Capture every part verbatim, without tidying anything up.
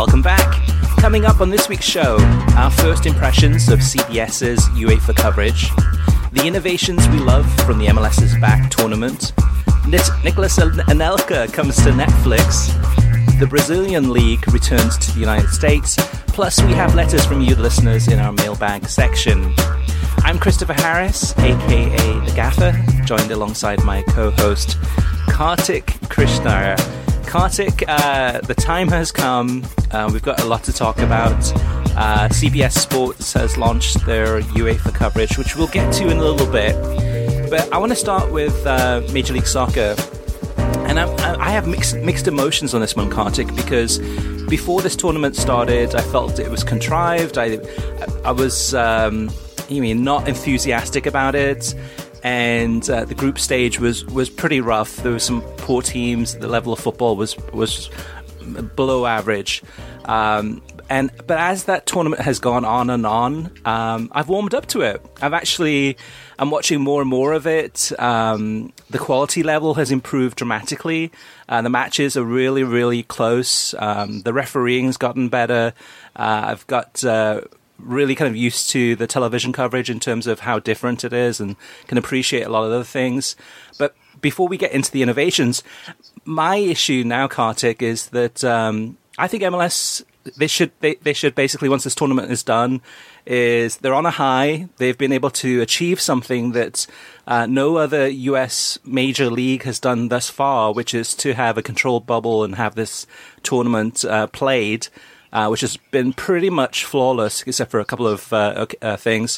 Welcome back. Coming up on this week's show, our first impressions of CBS's UEFA coverage, the innovations we love from the MLS's back tournament, Nicolas Anelka comes to Netflix, the Brazilian League returns to the United States, plus we have letters from you, the listeners, in our mailbag section. I'm Christopher Harris, aka The Gaffer, joined alongside my co-host, Kartik Krishnaiyer. Kartik, uh, the time has come. Uh, we've got a lot to talk about. Uh, C B S Sports has launched their UEFA coverage, which we'll get to in a little bit. But I want to start with uh, Major League Soccer. And I, I have mixed mixed emotions on this one, Kartik, because before this tournament started, I felt it was contrived. I, I was, um, you mean, not enthusiastic about it. And uh, the group stage was, was pretty rough. There were some poor teams. The level of football was was below average. Um, and but as that tournament has gone on and on, um, I've warmed up to it. I've actually I'm watching more and more of it. Um, the quality level has improved dramatically. Uh, the matches are really really close. Um, the refereeing's gotten better. Uh, I've got. Uh, really kind of used to the television coverage in terms of how different it is and can appreciate a lot of other things. But before we get into the innovations, my issue now, Kartik, is that um, I think M L S, they should they, they should basically, once this tournament is done, is they're on a high. They've been able to achieve something that uh, no other U S major league has done thus far, which is to have a controlled bubble and have this tournament uh, played. Uh, which has been pretty much flawless, except for a couple of uh, uh, things.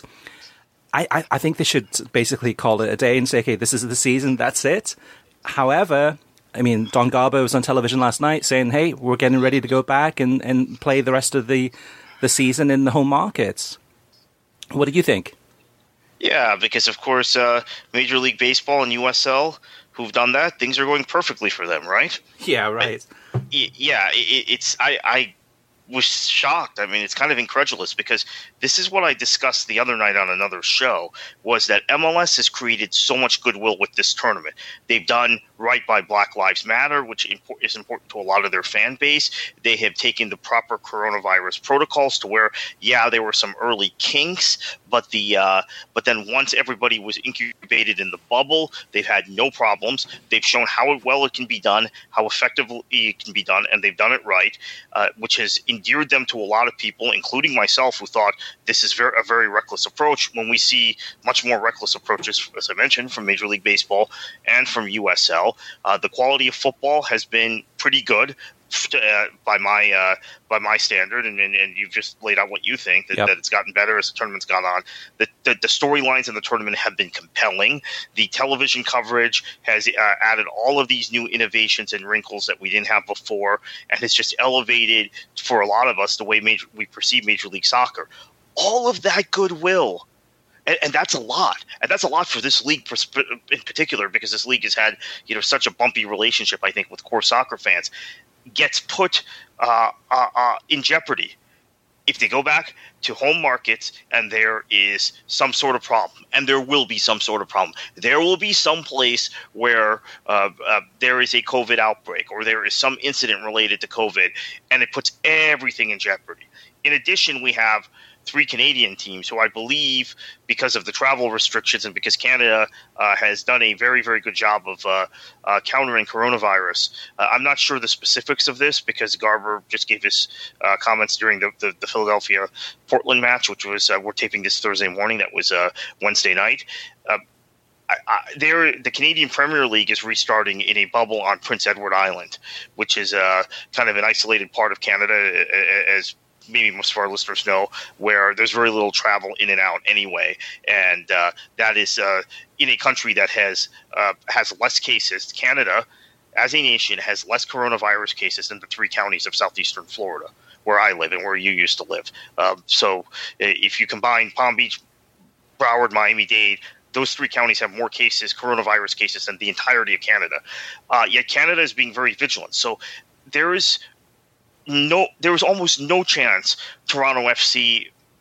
I, I, I think they should basically call it a day and say, okay, this is the season, that's it. However, I mean, Don Garber was on television last night saying, hey, we're getting ready to go back and, and play the rest of the, the season in the home markets. What do you think? Yeah, because, of course, uh, Major League Baseball and U S L, who've done that, things are going perfectly for them, right? Yeah, right. I, yeah, it, it's... I... I was shocked. I mean, it's kind of incredulous because this is what I discussed the other night on another show, was that M L S has created so much goodwill with this tournament. They've done right by Black Lives Matter, which is important to a lot of their fan base. They have taken the proper coronavirus protocols to where, yeah, there were some early kinks, but the uh, but then once everybody was incubated in the bubble, they've had no problems. They've shown how well it can be done, how effectively it can be done, and they've done it right, uh, which has endeared them to a lot of people, including myself, who thought this is very, a very reckless approach, when we see much more reckless approaches, as I mentioned, from Major League Baseball and from U S L. Uh, the quality of football has been pretty good uh, by my uh, by my standard, and, and, and you've just laid out what you think, that, yep. that it's gotten better as the tournament's gone on. The, the, the storylines in the tournament have been compelling. The television coverage has uh, added all of these new innovations and wrinkles that we didn't have before, and has just elevated, for a lot of us, the way major, we perceive Major League Soccer. All of that goodwill. And, and that's a lot. And that's a lot for this league in particular, because this league has had, you know, such a bumpy relationship, I think, with core soccer fans, gets put uh, uh, uh, in jeopardy if they go back to home markets and there is some sort of problem. And there will be some sort of problem. There will be some place where uh, uh, there is a COVID outbreak, or there is some incident related to COVID, and it puts everything in jeopardy. In addition, we have three Canadian teams who, I believe, because of the travel restrictions and because Canada uh, has done a very, very good job of uh, uh, countering coronavirus. Uh, I'm not sure the specifics of this, because Garber just gave his uh, comments during the, the, the Philadelphia-Portland match, which was, uh, we're taping this Thursday morning. That was uh, Wednesday night. Uh, I, I, there, the Canadian Premier League is restarting in a bubble on Prince Edward Island, which is uh, kind of an isolated part of Canada, as maybe most of our listeners know, where there's very little travel in and out anyway. And uh, that is uh, in a country that has uh, has less cases. Canada, as a nation, has less coronavirus cases than the three counties of southeastern Florida, where I live and where you used to live. Um, so if you combine Palm Beach, Broward, Miami-Dade, those three counties have more cases, coronavirus cases, than the entirety of Canada. Uh, yet Canada is being very vigilant. So there is no, there was almost no chance Toronto F C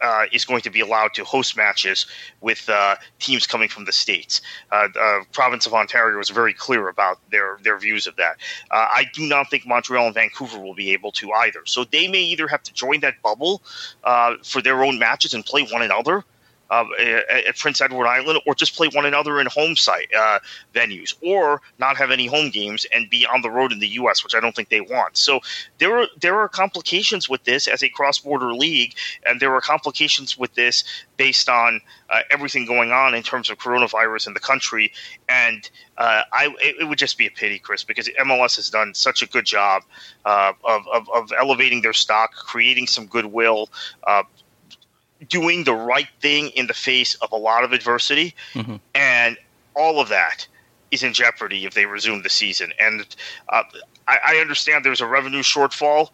uh, is going to be allowed to host matches with uh, teams coming from the States. Uh, the province of Ontario was very clear about their, their views of that. Uh, I do not think Montreal and Vancouver will be able to either. So they may either have to join that bubble uh, for their own matches and play one another Uh, at Prince Edward Island, or just play one another in home site uh, venues, or not have any home games and be on the road in the U S, which I don't think they want. So there are there are complications with this as a cross-border league, and there are complications with this based on uh, everything going on in terms of coronavirus in the country. And uh, I it, it would just be a pity, Chris, because M L S has done such a good job uh, of, of of elevating their stock, creating some goodwill, Uh, doing the right thing in the face of a lot of adversity, mm-hmm. and all of that is in jeopardy if they resume the season. And uh, I, I understand there's a revenue shortfall,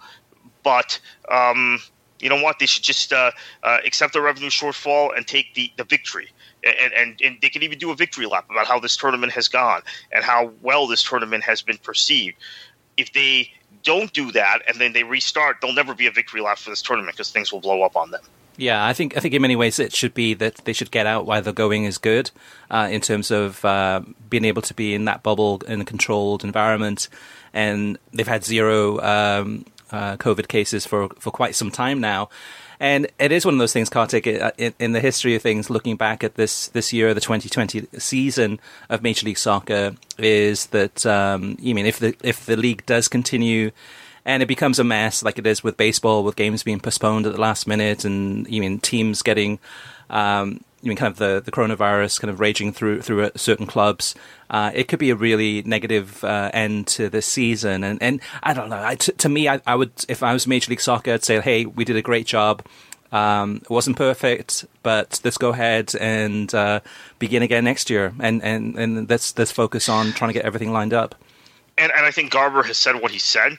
but um, you know what? They should just uh, uh, accept the revenue shortfall and take the, the victory. And, and, and they can even do a victory lap about how this tournament has gone and how well this tournament has been perceived. If they don't do that and then they restart, there'll never be a victory lap for this tournament because things will blow up on them. Yeah, I think I think in many ways it should be that they should get out while the going is good, uh, in terms of uh, being able to be in that bubble in a controlled environment. And they've had zero um, uh, COVID cases for, for quite some time now. And it is one of those things, Kartik, in, in the history of things, looking back at this, this year, the twenty twenty season of Major League Soccer, is that, um, you mean, if the if the league does continue and it becomes a mess like it is with baseball, with games being postponed at the last minute, and you mean teams getting, um, you mean kind of the, the coronavirus kind of raging through through certain clubs. Uh, it could be a really negative uh, end to this season. And, and I don't know. I, t- to me, I, I would, if I was Major League Soccer, I'd say, hey, we did a great job. Um, it wasn't perfect, but let's go ahead and uh, begin again next year, and and and let's let's focus on trying to get everything lined up. And and I think Garber has said what he said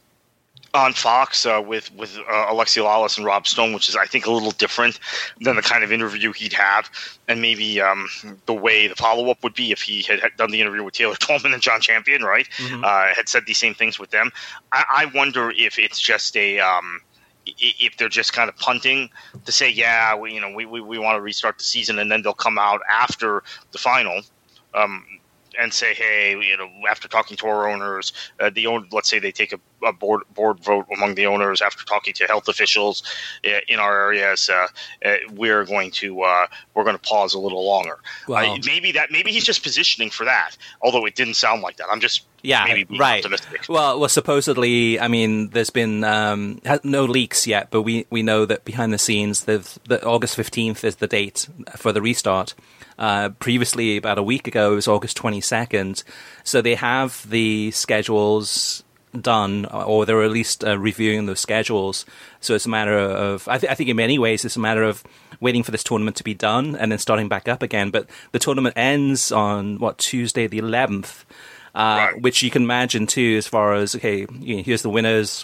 on Fox uh, with with uh, Alexi Lalas and Rob Stone, which is, I think, a little different than the kind of interview he'd have, and maybe um, the way the follow-up would be if he had, had done the interview with Taylor Twellman and John Champion, right? Mm-hmm. Uh, had said these same things with them. I, I wonder if it's just a um, if they're just kind of punting to say, yeah, we you know we, we, we want to restart the season, and then they'll come out after the final. Um, and say, hey, you know, after talking to our owners, uh, the own, let's say they take a, a board board vote among the owners after talking to health officials uh, in our areas, uh, uh, we're going to uh, we're going to pause a little longer. Wow. Uh, maybe that maybe he's just positioning for that, although it didn't sound like that. I'm just yeah, maybe being right. optimistic. Well, well, supposedly, I mean, there's been um, no leaks yet, but we, we know that behind the scenes, that August fifteenth is the date for the restart. Uh, previously, about a week ago, it was August twenty-second. So they have the schedules done, or they're at least uh, reviewing those schedules. So it's a matter of, I, th- I think in many ways, it's a matter of waiting for this tournament to be done and then starting back up again. But the tournament ends on, what, Tuesday the eleventh, uh, right. Which you can imagine, too, as far as, okay, you know, here's the winners.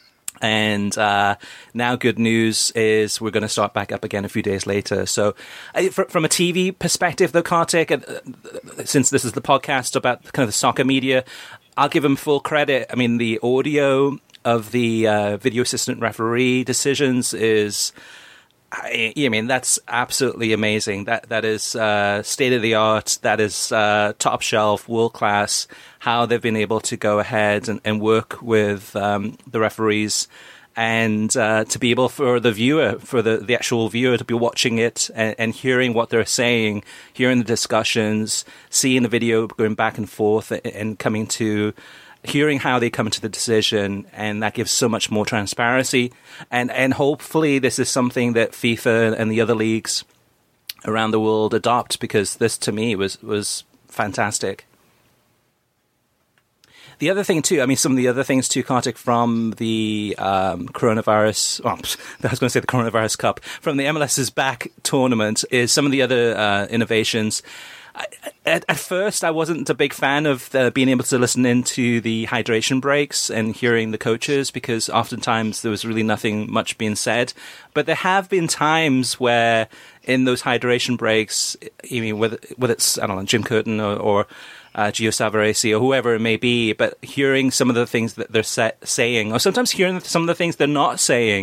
And uh, now good news is we're going to start back up again a few days later. So uh, fr- from a T V perspective, though, Kartik, uh, since this is the podcast about kind of the soccer media, I'll give him full credit. I mean, the audio of the uh, video assistant referee decisions is... I, I mean, that's absolutely amazing. That That is uh, state-of-the-art. That is uh, top-shelf, world-class, how they've been able to go ahead and, and work with um, the referees, and uh, to be able for the viewer, for the, the actual viewer to be watching it and, and hearing what they're saying, hearing the discussions, seeing the video going back and forth and, and coming to... hearing how they come to the decision, and that gives so much more transparency. And and hopefully this is something that FIFA and the other leagues around the world adopt, because this, to me, was, was fantastic. The other thing, too, I mean, some of the other things, too, Kartik, from the um, coronavirus, well, I was going to say the Coronavirus Cup, from the M L S's back tournament, is some of the other uh, innovations. I, at, at first, I wasn't a big fan of uh, being able to listen into the hydration breaks and hearing the coaches, because oftentimes there was really nothing much being said. But there have been times where in those hydration breaks, I mean, whether, whether it's, I don't know, Jim Curtin or, or uh, Gio Savarese or whoever it may be, but hearing some of the things that they're sa- saying, or sometimes hearing some of the things they're not saying,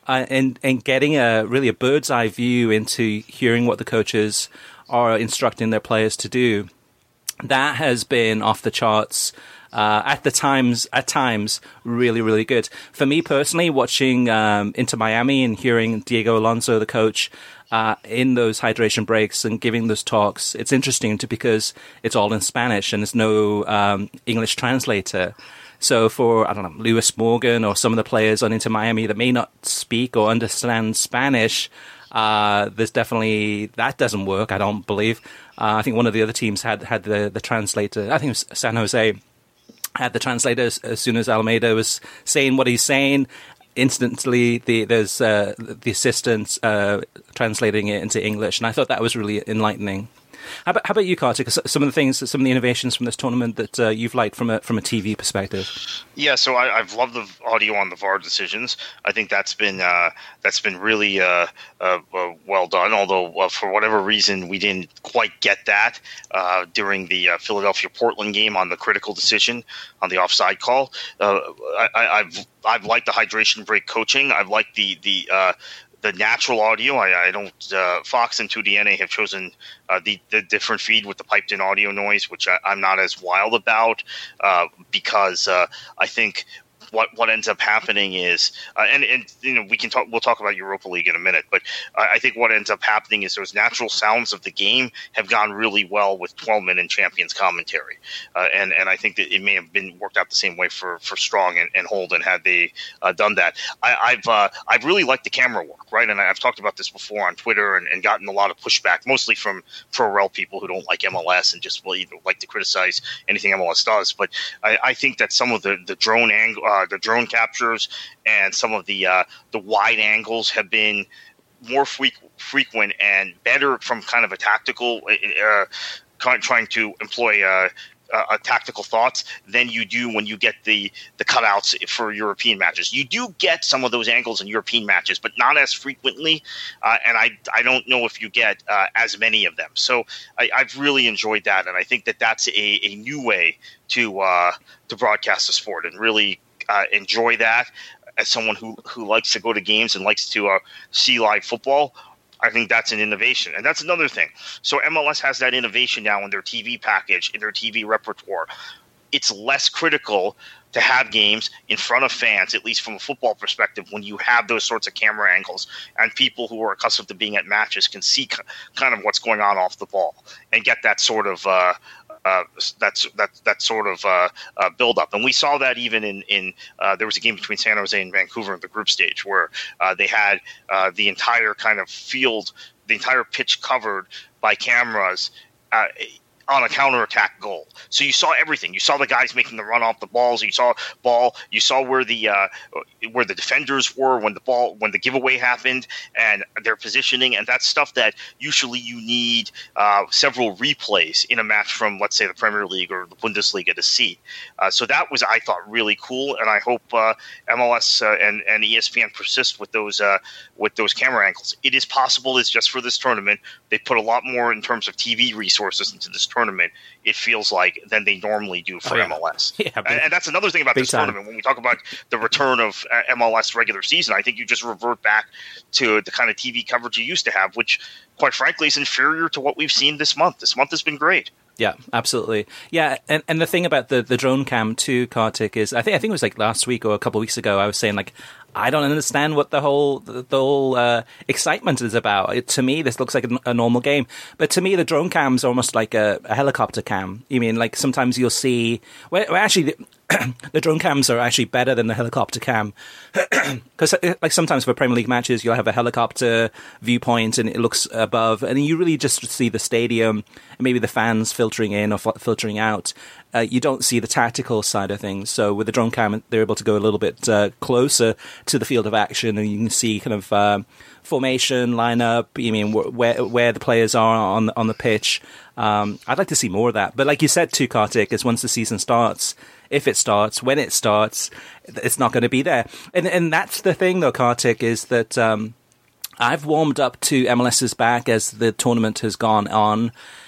uh, and and getting a really a bird's eye view into hearing what the coaches are instructing their players to do. That has been off the charts. Uh, at the times, at times, really, really good. For me personally, watching um, Inter Miami and hearing Diego Alonso, the coach, uh, in those hydration breaks and giving those talks, it's interesting to, because it's all in Spanish and there's no um, English translator. So for, I don't know, Lewis Morgan or some of the players on Inter Miami that may not speak or understand Spanish, uh, there's definitely, that doesn't work, I don't believe. Uh, I think one of the other teams had, had the, the translator, I think it was San Jose, had the translator as, as soon as Almeida was saying what he's saying. Instantly, the, there's uh, the assistant uh, translating it into English, and I thought that was really enlightening. How about, how about you, Kartik? Some of the things, some of the innovations from this tournament that uh, you've liked from a from a T V perspective. Yeah, so I, I've loved the audio on the V A R decisions. I think that's been uh, that's been really uh, uh, uh, well done. Although uh, for whatever reason we didn't quite get that uh, during the uh, Philadelphia Portland game on the critical decision on the offside call. Uh, I, I've I've liked the hydration break coaching. I've liked the the uh, the natural audio. I, I don't. Uh, Fox and two D N A have chosen uh, the the different feed with the piped in audio noise, which I, I'm not as wild about uh, because uh, I think what what ends up happening is, uh, and and you know we can talk. We'll talk about Europa League in a minute, but uh, I think what ends up happening is those natural sounds of the game have gone really well with Twelman and Champions commentary, uh, and and I think that it may have been worked out the same way for, for Strong and, and Holden had they uh, done that. I, I've uh, I've really liked the camera work, right? And I've talked about this before on Twitter and, and gotten a lot of pushback, mostly from pro-rel people who don't like M L S and just well, you know, like to criticize anything M L S does. But I, I think that some of the the drone angle. Uh, the drone captures and some of the uh, the wide angles have been more fre- frequent and better from kind of a tactical, uh, trying to employ uh, uh, tactical thoughts than you do when you get the, the cutouts for European matches. You do get some of those angles in European matches, but not as frequently, uh, and I I don't know if you get uh, as many of them. So I, I've really enjoyed that, and I think that that's a, a new way to uh, to broadcast the sport and really Uh, enjoy that. As someone who, who likes to go to games and likes to uh, see live football, I think that's an innovation. And that's another thing. So M L S has that innovation now in their T V package, in their T V repertoire. It's less critical to have games in front of fans, at least from a football perspective, when you have those sorts of camera angles and people who are accustomed to being at matches can see kind of what's going on off the ball and get that sort of uh, Uh, that's that that sort of uh, uh, build up, and we saw that even in in uh, there was a game between San Jose and Vancouver in the group stage where uh, they had uh, the entire kind of field, the entire pitch covered by cameras uh, on a counterattack goal. So you saw everything. You saw the guys making the run off the balls. You saw ball. You saw where the uh, where the defenders were when the ball when the giveaway happened and their positioning. And that's stuff that usually you need uh, several replays in a match from, let's say, the Premier League or the Bundesliga to see. Uh, so that was, I thought, really cool. And I hope uh, M L S uh, and, and E S P N persist with those uh, with those camera angles. It is possible. It's just for this tournament. They put a lot more in terms of T V resources into this tournament, it feels like, than they normally do for oh, yeah. M L S. Yeah, and, and that's another thing about this time. tournament. When we talk about the return of uh, M L S regular season, I think you just revert back to the kind of T V coverage you used to have, which, quite frankly, is inferior to what we've seen this month. This month has been great. Yeah, absolutely. Yeah, and, and the thing about the, the drone cam too, Kartik, is I think I think it was like last week or a couple of weeks ago, I was saying, like, I don't understand what the whole the, the whole uh, excitement is about. It, to me, this looks like a, a normal game, but to me, the drone cam's almost like a, a helicopter cam. You mean, like, sometimes you'll see, well, well actually, the, the drone cams are actually better than the helicopter cam, because like sometimes for Premier League matches, you'll have a helicopter viewpoint and it looks above, and you really just see the stadium and maybe the fans filtering in or f- filtering out. Uh, you don't see the tactical side of things. So with the drone cam, they're able to go a little bit uh, closer to the field of action, and you can see kind of uh, formation, lineup. You mean where where the players are on on the pitch. Um, I'd like to see more of that. But like you said too, Kartik, is once the season starts, if it starts, when it starts, it's not going to be there. And and that's the thing, though, Kartik, is that um, I've warmed up to M L S's back as the tournament has gone on,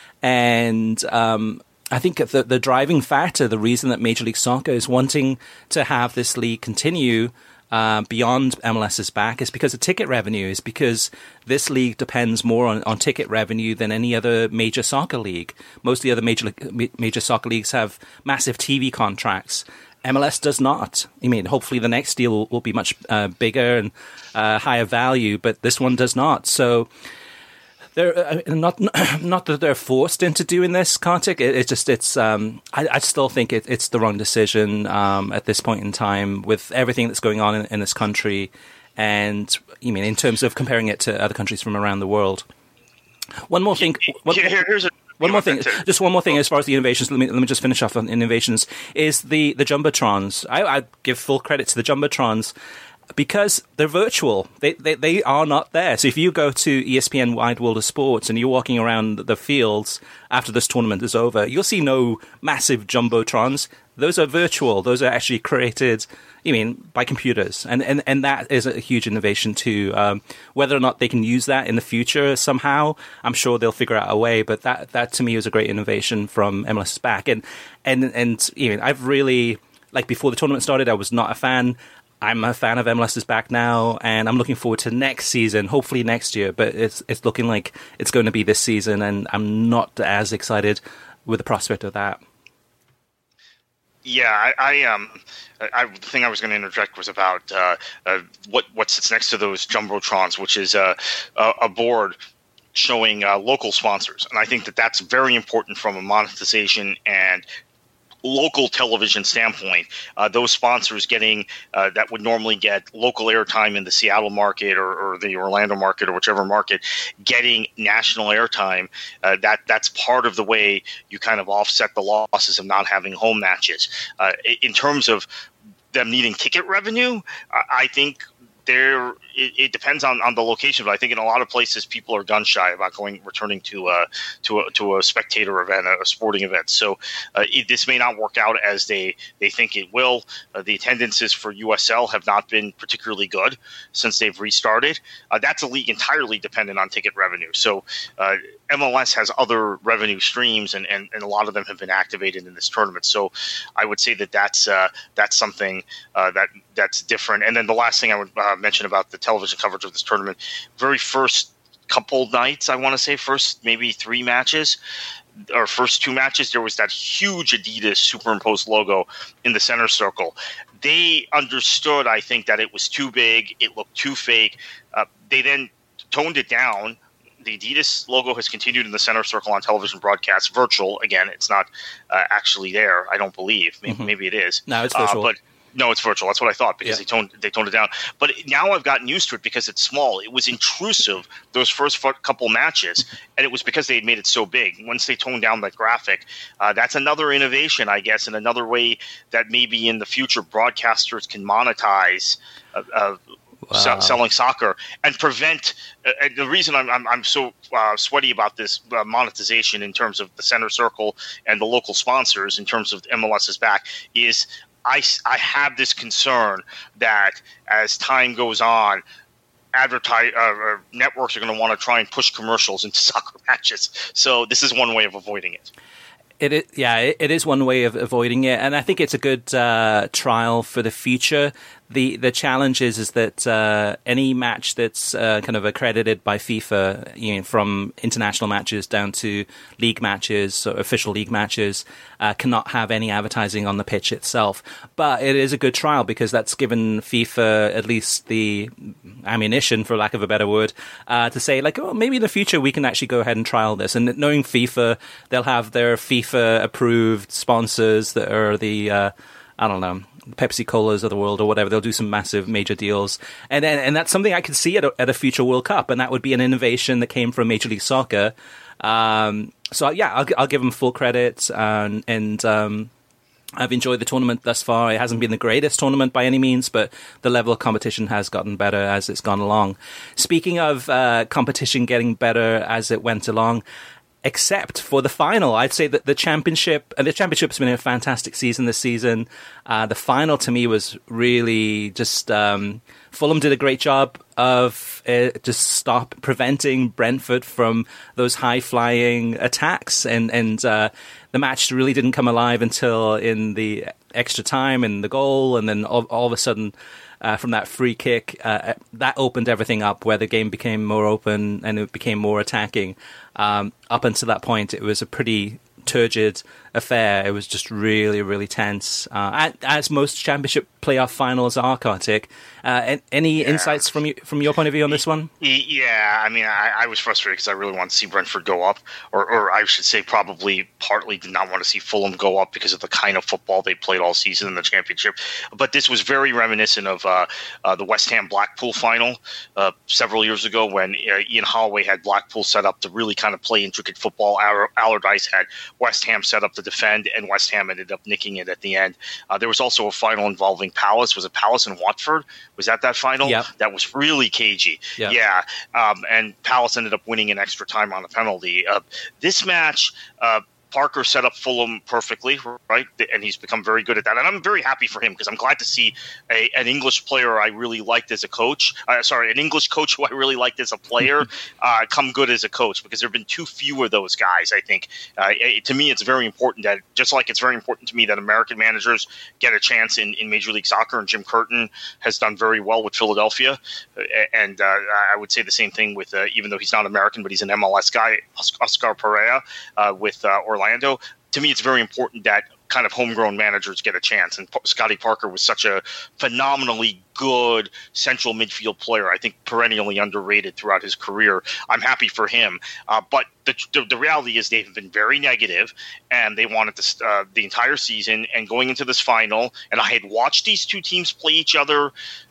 and um, I think the, the driving factor, the reason that Major League Soccer is wanting to have this league continue uh, beyond M L S is back is because of ticket revenue, is because this league depends more on, on ticket revenue than any other major soccer league. Most of the other major major soccer leagues have massive T V contracts. M L S does not. I mean, hopefully the next deal will, will be much uh, bigger and uh, higher value, but this one does not. So they're uh, not not that they're forced into doing this, Kartik. It, it just it's. Um, I, I still think it, it's the wrong decision um, at this point in time with everything that's going on in, in this country, and you mean in terms of comparing it to other countries from around the world. One more thing. One, Here, here's a- One more thing, just one more thing as far as the innovations, let me, let me just finish off on innovations, is the, the Jumbotrons. I, I give full credit to the Jumbotrons because they're virtual. They, they they are not there. So if you go to E S P N Wide World of Sports and you're walking around the fields after this tournament is over, you'll see no massive Jumbotrons. Those are virtual. Those are actually created, you mean, by computers. And, and, and that is a huge innovation too. Um, whether or not they can use that in the future somehow, I'm sure they'll figure out a way. But that, that to me was a great innovation from M L S is back. And, and, and, you know, I've really, like before the tournament started, I was not a fan. I'm a fan of M L S is back now, and I'm looking forward to next season, hopefully next year. But it's, it's looking like it's going to be this season, and I'm not as excited with the prospect of that. Yeah, I, I um, I, the thing I was going to interject was about uh, uh, what what sits next to those jumbotrons, which is uh, a, a board showing uh, local sponsors, and I think that that's very important from a monetization and local television standpoint. Uh, those sponsors getting uh, that would normally get local airtime in the Seattle market or, or the Orlando market or whichever market, getting national airtime. Uh, that that's part of the way you kind of offset the losses of not having home matches. Uh, in terms of them needing ticket revenue, I think there it, it depends on, on the location, but I think in a lot of places people are gun shy about going returning to a to a to a spectator event, a, a sporting event. So uh, it, this may not work out as they, they think it will. Uh, the attendances for U S L have not been particularly good since they've restarted. Uh, that's a league entirely dependent on ticket revenue. So uh, M L S has other revenue streams, and, and, and a lot of them have been activated in this tournament. So I would say that that's uh, that's something uh, that that's different. And then the last thing I would uh, mention about the television coverage of this tournament, very first couple nights, I want to say first maybe three matches, or first two matches, there was that huge Adidas superimposed logo in the center circle. They understood, I think, that it was too big. It looked too fake. Uh, they then toned it down. The Adidas logo has continued in the center circle on television broadcasts, virtual. Again, it's not uh, actually there, I don't believe. Maybe, mm-hmm. maybe it is. No, it's virtual. Uh, but no, it's virtual. That's what I thought, because yeah. they toned they toned it down. But now I've gotten used to it because it's small. It was intrusive those first couple matches, and it was because they had made it so big. Once they toned down that graphic, uh, that's another innovation, I guess, and another way that maybe in the future broadcasters can monetize uh, uh, Wow. Se- selling soccer and prevent. Uh, and the reason I'm I'm, I'm so uh, sweaty about this uh, monetization in terms of the center circle and the local sponsors in terms of M L S is back is I, I have this concern that as time goes on, advertise uh, networks are going to want to try and push commercials into soccer matches. So this is one way of avoiding it. It is, yeah, it is one way of avoiding it, and I think it's a good uh, trial for the future. The the challenge is is that uh, any match that's uh, kind of accredited by FIFA, you know, from international matches down to league matches, or official league matches, uh, cannot have any advertising on the pitch itself. But it is a good trial because that's given FIFA at least the ammunition, for lack of a better word, uh, to say like, oh, maybe in the future we can actually go ahead and trial this. And knowing FIFA, they'll have their FIFA approved sponsors that are the uh, I don't know, Pepsi Colas of the world or whatever. They'll do some massive major deals, and and, and that's something I could see at a, at a future World Cup, and that would be an innovation that came from Major League Soccer. Um, so yeah, I'll, I'll give them full credit, and, and um, I've enjoyed the tournament thus far. It hasn't been the greatest tournament by any means, but the level of competition has gotten better as it's gone along. Speaking of uh, competition getting better as it went along, except for the final, I'd say that the championship, and the championship's been a fantastic season this season. Uh, the final to me was really just, um, Fulham did a great job of uh, just stop preventing Brentford from those high flying attacks, and and uh, the match really didn't come alive until in the extra time and the goal, and then all, all of a sudden uh, from that free kick, uh, that opened everything up, where the game became more open and it became more attacking. Um, up until that point, it was a pretty turgid affair. It was just really, really tense, uh, as most championship playoff finals are, Kartik. Uh, any yeah. insights from you, from your point of view on this one? Yeah, I mean, I, I was frustrated because I really wanted to see Brentford go up, or, or I should say probably partly did not want to see Fulham go up because of the kind of football they played all season in the championship. But this was very reminiscent of uh, uh, the West Ham-Blackpool final uh, several years ago when uh, Ian Holloway had Blackpool set up to really kind of play intricate football. Allardyce had West Ham set up to defend, and West Ham ended up nicking it at the end. Uh, there was also a final involving Palace. Was it Palace and Watford? Was that that final? Yep. That was really cagey. Yep. Yeah. Um, and Palace ended up winning in extra time on a penalty. Uh, this match, uh, Parker set up Fulham perfectly, right? And he's become very good at that. And I'm very happy for him because I'm glad to see a, an English player I really liked as a coach. Uh, sorry, an English coach who I really liked as a player uh, come good as a coach, because there have been too few of those guys, I think. Uh, it, to me, it's very important that, just like it's very important to me that American managers get a chance in, in Major League Soccer, and Jim Curtin has done very well with Philadelphia. Uh, and uh, I would say the same thing with, uh, even though he's not American, but he's an M L S guy, Oscar Pereira uh, with uh, Orlando. To me, it's very important that kind of homegrown managers get a chance. And Scotty Parker was such a phenomenally good central midfield player. I think perennially underrated throughout his career. I'm happy for him. Uh, but the, the the reality is they've been very negative, and they wanted to, uh, the entire season and going into this final. And I had watched these two teams play each other.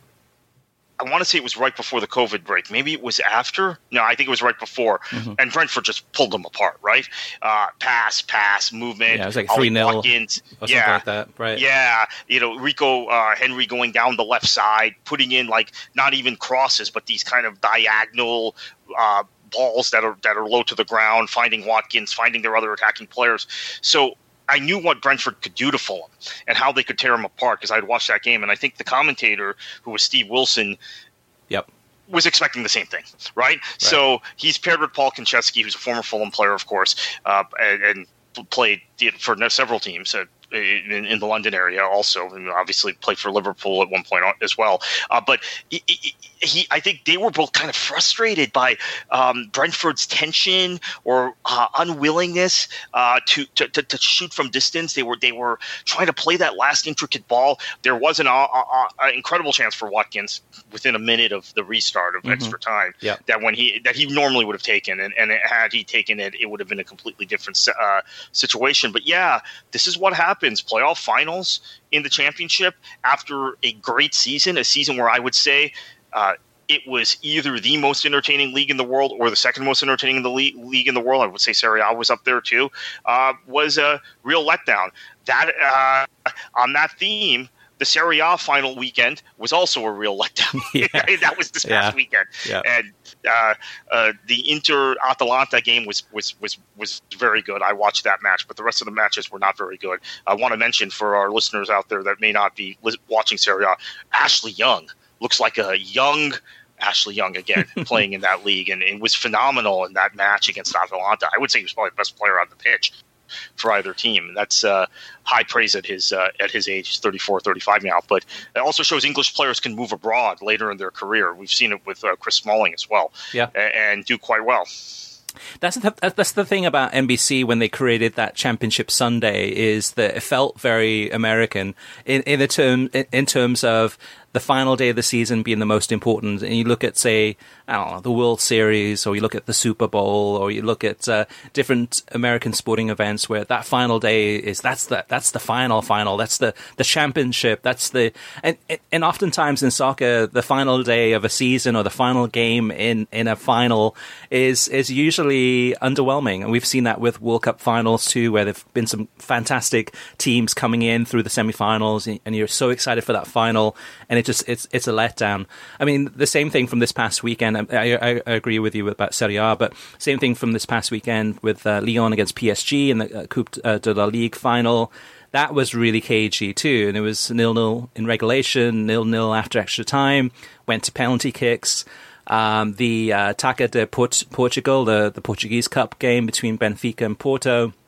I want to say it was right before the COVID break. Maybe it was after. No, I think it was right before. Mm-hmm. And Brentford just pulled them apart, right? Uh, pass, pass, movement. Yeah, it was like three nil. Yeah, like that, right? Yeah, you know, Rico uh, Henry going down the left side, putting in like not even crosses, but these kind of diagonal uh, balls that are that are low to the ground, finding Watkins, finding their other attacking players. So I knew what Brentford could do to Fulham and how they could tear them apart because I had watched that game. And I think the commentator, who was Steve Wilson, yep, was expecting the same thing, right? right? So he's paired with Paul Konchesky, who's a former Fulham player, of course, uh, and, and played for several teams uh, in, in the London area also, and obviously played for Liverpool at one point as well. Uh, but he, he, he, I think they were both kind of frustrated by um, Brentford's tension or uh, unwillingness uh, to, to, to to shoot from distance. They were they were trying to play that last intricate ball. There was an uh, uh, uh, incredible chance for Watkins within a minute of the restart of mm-hmm. extra time. Yeah. that when he that he normally would have taken, and, and had he taken it, it would have been a completely different uh, situation. But yeah, this is what happens. Playoff finals in the championship after a great season, a season where I would say uh, it was either the most entertaining league in the world or the second most entertaining in the league, league in the world. I would say Serie A was up there too. Uh, was a real letdown. That uh, on that theme, the Serie A final weekend was also a real letdown. Yeah. That was this past yeah. weekend, yeah. and uh, uh, the Inter-Atalanta game was, was was was very good. I watched that match, but the rest of the matches were not very good. I want to mention for our listeners out there that may not be watching Serie A, Ashley Young looks like a young Ashley Young again playing in that league, and it was phenomenal in that match against Atalanta. I would say he was probably the best player on the pitch for either team. That's uh, high praise at his uh, at his age. He's thirty-four, thirty-five now. But it also shows English players can move abroad later in their career. We've seen it with uh, Chris Smalling as well, yeah, and do quite well. That's the, that's the thing about N B C when they created that Championship Sunday, is that it felt very American in in the term in terms of the final day of the season being the most important. And you look at, say, I don't know, the World Series, or you look at the Super Bowl, or you look at uh, different American sporting events where that final day is, that's the, that's the final final, that's the, the championship, that's the, and, and oftentimes in soccer, the final day of a season or the final game in, in a final is, is usually underwhelming. And we've seen that with World Cup finals too, where there've been some fantastic teams coming in through the semifinals, and you're so excited for that final, and it just it's it's a letdown. I mean, the same thing from this past weekend. I, I, I agree with you about Serie A, but same thing from this past weekend with uh, Lyon against P S G in the uh, Coupe de la Ligue final. That was really cagey too, and it was nil nil in regulation, nil nil after extra time, went to penalty kicks. Um, the uh, Taça de Port- Portugal, the, the Portuguese Cup game between Benfica and Porto,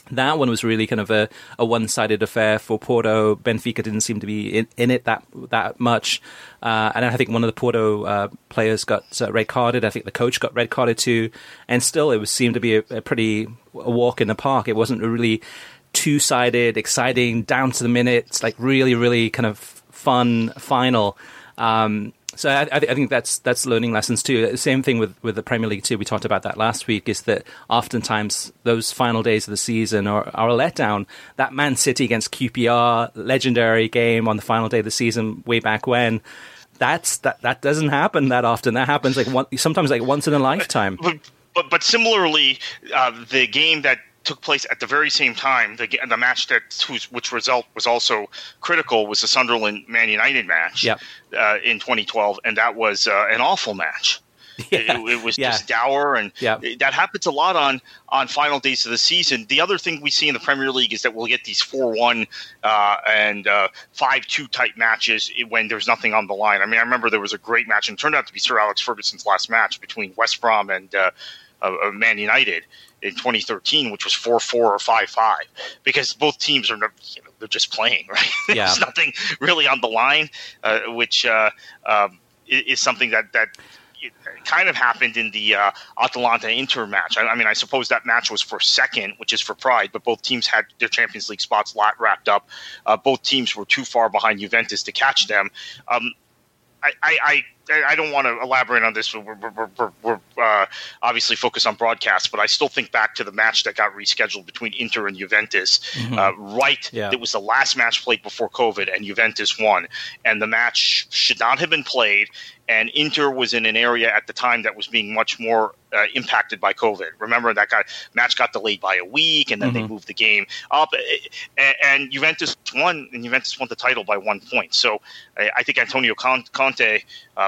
That one was really kind of a, a one-sided affair for Porto. Benfica didn't seem to be in, in it that that much. Uh, and I think one of the Porto uh, players got uh, red carded. I think the coach got red carded too. And still, it was seemed to be a, a pretty a walk in the park. It wasn't a really two-sided, exciting, down to the minute, like really, really kind of fun final. Um So I, I think that's that's learning lessons too. The same thing with, with the Premier League too. We talked about that last week. Is that oftentimes those final days of the season are, are a letdown. That Man City against Q P R legendary game on the final day of the season way back when. That's that that doesn't happen that often. That happens like one, sometimes like once in a lifetime. But but, but similarly, uh, the game that took place at the very same time, the the match that whose which result was also critical was the Sunderland Man United match yep. uh, in twenty twelve, and that was uh, an awful match. Yeah. It, it was yeah. just dour, and yep. that happens a lot on on final days of the season. The other thing we see in the Premier League is that we'll get these four one uh, and uh, five two type matches when there's nothing on the line. I mean, I remember there was a great match, and it turned out to be Sir Alex Ferguson's last match between West Brom and uh, uh, Man United in twenty thirteen, which was four four or five five, because both teams are, you know, they're just playing, right? Yeah. There's nothing really on the line, uh, which uh, um, is something that that kind of happened in the uh, Atalanta-Inter match. I, I mean, I suppose that match was for second, which is for pride, but both teams had their Champions League spots wrapped up. Uh, both teams were too far behind Juventus to catch them. Um, I, I, I I don't want to elaborate on this. We're, we're, we're, we're uh, obviously focused on broadcast, but I still think back to the match that got rescheduled between Inter and Juventus. Mm-hmm. Uh, right, yeah. It was the last match played before COVID, and Juventus won. And the match should not have been played, and Inter was in an area at the time that was being much more uh, impacted by COVID. Remember, that got, match got delayed by a week, and then mm-hmm. they moved the game up. And, and Juventus won, and Juventus won the title by one point. So I, I think Antonio Conte uh,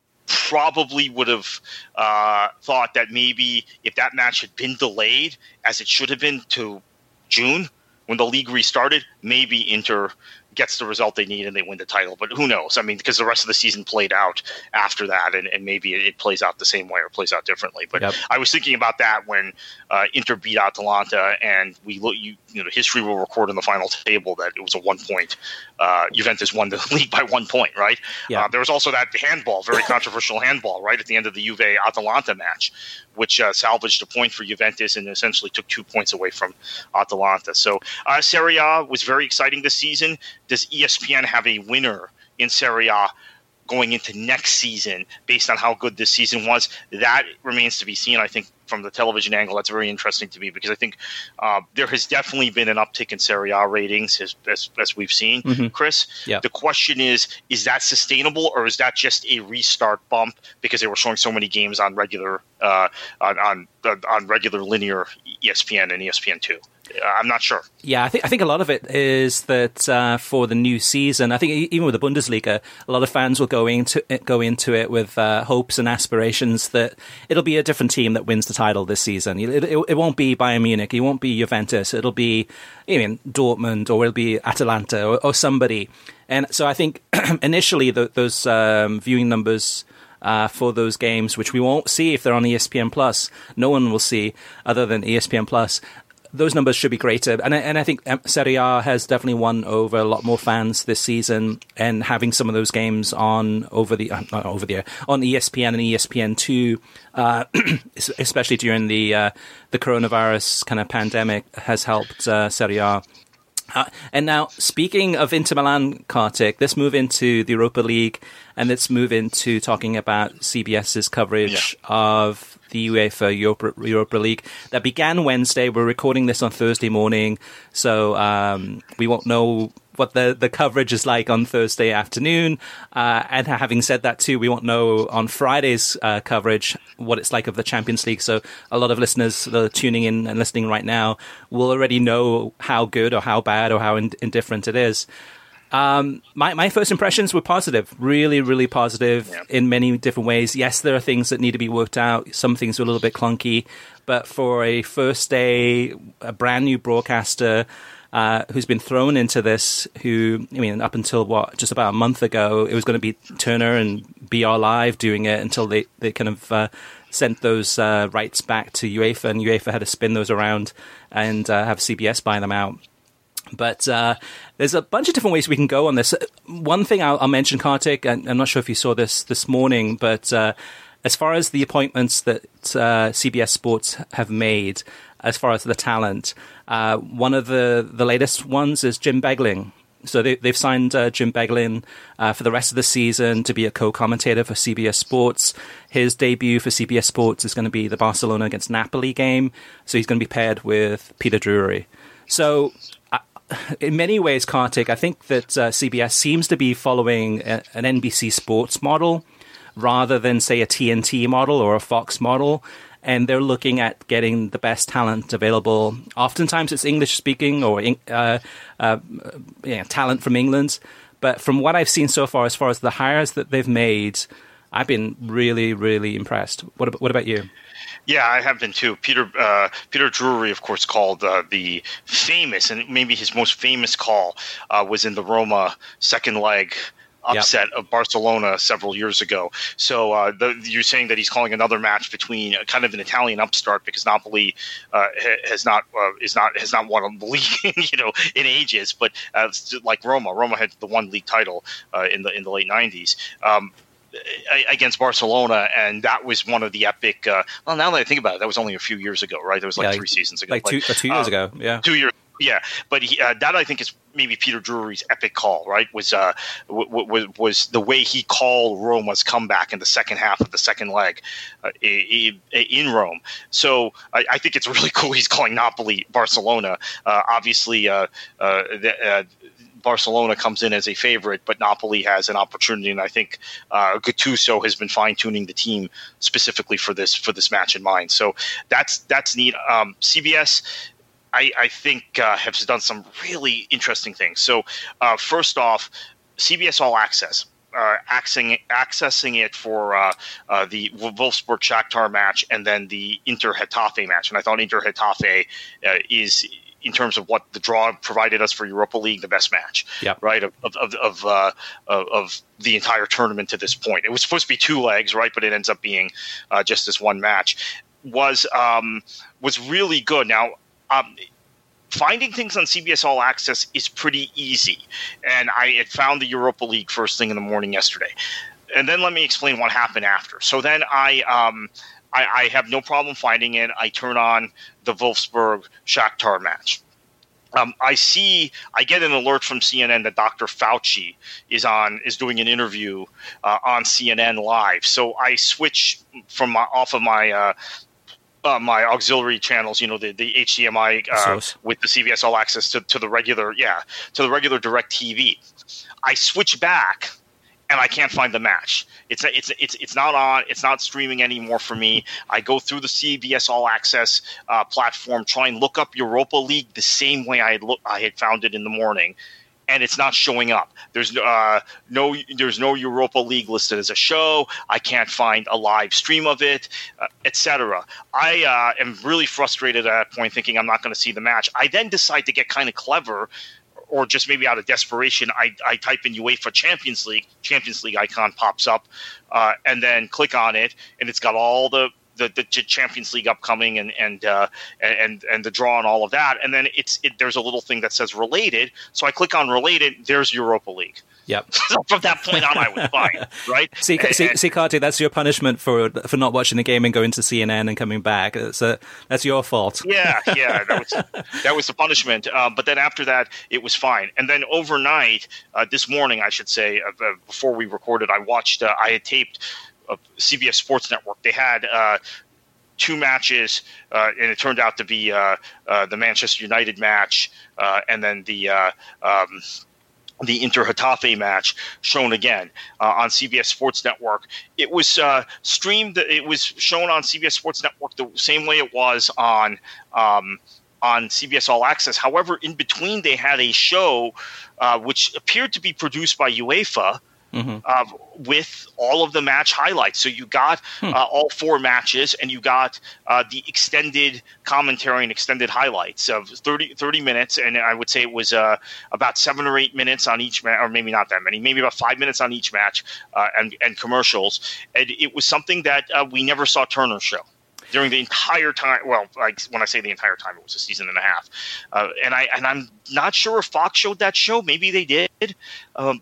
probably would have uh, thought that maybe if that match had been delayed, as it should have been, to June, when the league restarted, maybe Inter gets the result they need and they win the title. But who knows? I mean, because the rest of the season played out after that, and, and maybe it, it plays out the same way or plays out differently. But yep. I was thinking about that when uh, Inter beat Atalanta, and we look, you, you know, history will record in the final table that it was a one point. Uh, Juventus won the league by one point, right? Yeah. Uh, there was also that handball, very controversial handball, right at the end of the Juve Atalanta match, which uh, salvaged a point for Juventus and essentially took two points away from Atalanta. So uh, Serie A was very exciting this season. Does E S P N have a winner in Serie A going into next season based on how good this season was? That remains to be seen. I think from the television angle, that's very interesting to me, because I think uh, there has definitely been an uptick in Serie A ratings as, as, as we've seen, mm-hmm. Chris. Yeah. The question is, is that sustainable, or is that just a restart bump because they were showing so many games on regular uh, on, on, on regular linear E S P N and E S P N two? I'm not sure. Yeah, I think I think a lot of it is that uh, for the new season, I think even with the Bundesliga, a lot of fans will go into it, go into it with uh, hopes and aspirations that it'll be a different team that wins the title this season. It, it, it won't be Bayern Munich, it won't be Juventus, it'll be, I mean, Dortmund, or it'll be Atalanta, or, or somebody. And so I think initially the, those um, viewing numbers Uh, for those games, which we won't see if they're on E S P N Plus, no one will see other than E S P N Plus. Those numbers should be greater, and I, and I think Serie A has definitely won over a lot more fans this season. And having some of those games on over the uh, not over the air, on E S P N and E S P N two, uh, especially during the uh, the coronavirus kind of pandemic, has helped uh, Serie A. Uh, and now, speaking of Inter Milan, Kartik, let's move into the Europa League, and let's move into talking about CBS's coverage yeah. of the UEFA Europa, Europa League that began Wednesday. We're recording this on Thursday morning, so um, we won't know what the, the coverage is like on Thursday afternoon. Uh, and having said that, too, we won't know on Friday's uh, coverage what it's like of the Champions League. So a lot of listeners that are tuning in and listening right now will already know how good or how bad or how in- indifferent it is. Um, my, my first impressions were positive, really, really positive yeah. in many different ways. Yes, there are things that need to be worked out. Some things are a little bit clunky, but for a first day, a brand new broadcaster, Uh, who's been thrown into this, who, I mean, up until, what, just about a month ago, it was going to be Turner and B R Live doing it until they, they kind of uh, sent those uh, rights back to UEFA, and UEFA had to spin those around and uh, have C B S buy them out. But uh, there's a bunch of different ways we can go on this. One thing I'll, I'll mention, Kartik, and I'm not sure if you saw this this morning, but uh, as far as the appointments that uh, C B S Sports have made, as far as the talent, uh, one of the, the latest ones is Jim Beglin. So they, they've signed uh, Jim Beglin uh, for the rest of the season to be a co-commentator for C B S Sports. His debut for C B S Sports is going to be the Barcelona against Napoli game. So he's going to be paired with Peter Drury. So uh, in many ways, Kartik, I think that uh, C B S seems to be following a, an N B C Sports model rather than, say, a T N T model or a Fox model. And they're looking at getting the best talent available. Oftentimes it's English-speaking or uh, uh, you know, talent from England. But from what I've seen so far, as far as the hires that they've made, I've been really, really impressed. What about, what about you? Yeah, I have been too. Peter uh, Peter Drury, of course, called uh, the famous, and maybe his most famous call uh, was in the Roma second leg upset yep. of Barcelona several years ago. So uh, the, you're saying that he's calling another match between uh, kind of an Italian upstart because Napoli uh, has not uh, is not has not won a league, you know, in ages. But uh, like Roma, Roma had the one league title uh, in the in the late nineties. Um, against Barcelona, and that was one of the epic. Uh, well, now that I think about it, that was only a few years ago, right? That was like yeah, three seasons ago, like two, like, two years uh, ago. Yeah, two years. Yeah, but he, uh, that I think is maybe Peter Drury's epic call, right? Was uh w- w- was the way he called Roma's comeback in the second half of the second leg uh, in, in Rome. So I, I think it's really cool. He's calling Napoli Barcelona. Uh, obviously, uh, uh, the, uh, Barcelona comes in as a favorite, but Napoli has an opportunity, and I think uh, Gattuso has been fine tuning the team specifically for this for this match in mind. So that's that's neat. Um, C B S. I, I think uh, has done some really interesting things. So uh, first off, C B S All Access, uh, accessing, accessing it for uh, uh, the Wolfsburg Shakhtar match and then the Inter Getafe match. And I thought Inter Getafe uh, is, in terms of what the draw provided us for Europa League, the best match, yep. right, of of of, of, uh, of the entire tournament to this point. It was supposed to be two legs, right, but it ends up being uh, just this one match. Was um, was really good. Now, Um, finding things on C B S All Access is pretty easy, and I had found the Europa League first thing in the morning yesterday. And then let me explain what happened after. So then I, um, I, I have no problem finding it. I turn on the Wolfsburg Shakhtar match. Um, I see, I get an alert from C N N that Doctor Fauci is on, is doing an interview uh, on C N N Live. So I switch from my, off of my. Uh, Uh, my auxiliary channels, you know, the, the H D M I uh, with the C B S All Access to, to the regular, yeah, to the regular Direct T V. I switch back, and I can't find the match. It's it's it's it's not on. It's not streaming anymore for me. I go through the C B S All Access uh, platform, try and look up Europa League the same way I had look I had found it in the morning. And it's not showing up. There's uh, no there's no Europa League listed as a show. I can't find a live stream of it, uh, et cetera. I uh, am really frustrated at that point, thinking I'm not going to see the match. I then decide to get kind of clever, or just maybe out of desperation, I, I type in UEFA Champions League. Champions League icon pops up, uh, and then click on it, and it's got all the The, the Champions League upcoming and and uh, and and the draw and all of that, and then it's it, there's a little thing that says related. So I click on related. There's Europa League. Yep. So from that point on, I was fine, right? See, and, see, see, Kartik, that's your punishment for for not watching the game and going to C N N and coming back. That's a, that's your fault. Yeah, yeah, that was that was the punishment. Uh, but then after that, it was fine. And then overnight, uh, this morning, I should say, uh, before we recorded, I watched. Uh, I had taped. Of C B S Sports Network. They had uh, two matches, uh, and it turned out to be uh, uh, the Manchester United match uh, and then the uh, um, the Inter Getafe match shown again uh, on C B S Sports Network. It was uh, streamed. It was shown on C B S Sports Network the same way it was on um, on C B S All Access. However, in between, they had a show uh, which appeared to be produced by UEFA. Mm-hmm. Uh, with all of the match highlights. So you got hmm. uh, all four matches, and you got uh, the extended commentary and extended highlights of thirty, thirty minutes. And I would say it was uh, about seven or eight minutes on each match, or maybe not that many, maybe about five minutes on each match, uh, and, and commercials. And it was something that uh, we never saw Turner show during the entire time. Well, like when I say the entire time, it was a season and a half. Uh, and I and I'm not sure if Fox showed that show. Maybe they did. Um,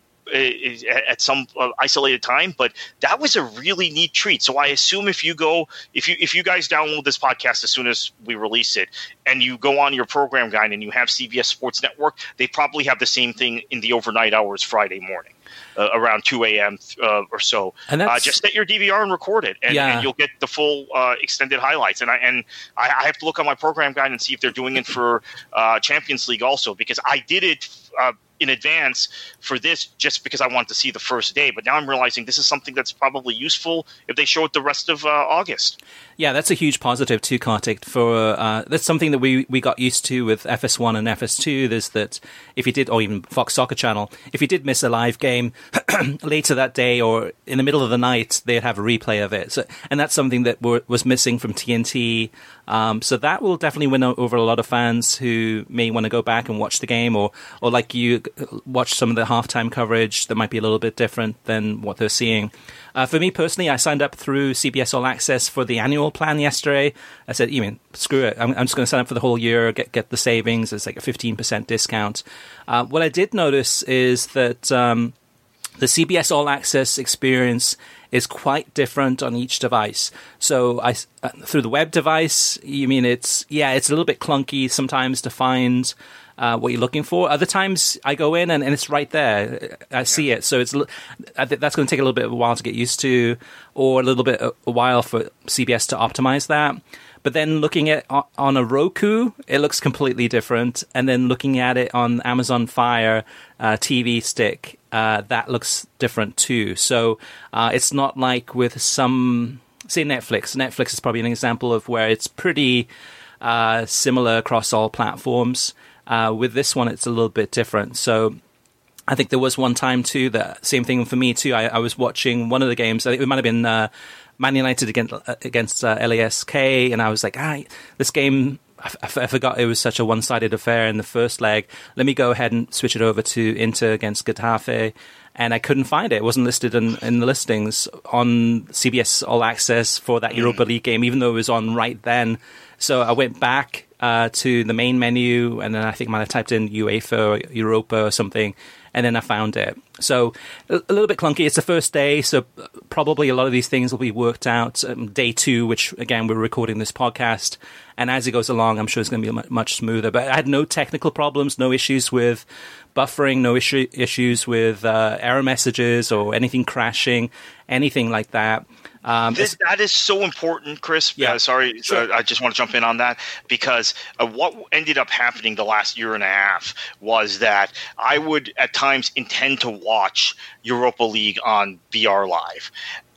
at some uh, isolated time, but that was a really neat treat. So I assume if you go, if you if you guys download this podcast as soon as we release it, and you go on your program guide and you have C B S Sports Network, they probably have the same thing in the overnight hours Friday morning. Uh, around two a.m. Uh, or so. And uh, just set your D V R and record it, and, yeah. and you'll get the full uh, extended highlights. And I and I, I have to look on my program guide and see if they're doing it for uh, Champions League also, because I did it uh, in advance for this just because I wanted to see the first day. But now I'm realizing this is something that's probably useful if they show it the rest of uh, August. Yeah, that's a huge positive too, Kartik. For uh, that's something that we, we got used to with F S one and F S two. Is that if you did, or even Fox Soccer Channel, if you did miss a live game later that day or in the middle of the night, they'd have a replay of it. So, and that's something that were, was missing from T N T. Um, so that will definitely win over a lot of fans who may want to go back and watch the game, or or like you, watch some of the halftime coverage that might be a little bit different than what they're seeing. Uh, for me personally, I signed up through C B S All Access for the annual plan yesterday. I said, you mean, screw it. I'm, I'm just going to sign up for the whole year, get get the savings. It's like a fifteen percent discount. Uh, what I did notice is that um, the C B S All Access experience is quite different on each device. So I, uh, through the web device, you mean it's, yeah, it's a little bit clunky sometimes to find Uh, what you're looking for. Other times I go in and, and it's right there. I see it. So it's I think that's going to take a little bit of a while to get used to, or a little bit a, a while for C B S to optimize that. But then looking at on a Roku, it looks completely different. And then looking at it on Amazon Fire uh, T V stick, uh, that looks different too. So uh, it's not like with some, say Netflix. Netflix is probably an example of where it's pretty uh, similar across all platforms. Uh, with this one, it's a little bit different. So I think there was one time, too, that same thing for me, too. I, I was watching one of the games. I think it might have been uh, Man United against, uh, against uh, L A S K. And I was like, ah, this game, I, f- I forgot it was such a one-sided affair in the first leg. Let me go ahead and switch it over to Inter against Getafe. And I couldn't find it. It wasn't listed in, in the listings on C B S All Access for that Europa League game, even though it was on right then. So I went back uh, to the main menu, and then I think I might have typed in UEFA or Europa or something, and then I found it. So a, a little bit clunky. It's the first day, so probably a lot of these things will be worked out. Um, day two, which, again, we're recording this podcast, and as it goes along, I'm sure it's going to be much smoother. But I had no technical problems, no issues with buffering, no issue, issues with uh, error messages or anything crashing, anything like that. Um, this, that is so important, Chris. Yeah, uh, sorry, sure. uh, I just want to jump in on that because uh, what ended up happening the last year and a half was that I would at times intend to watch Europa League on V R Live,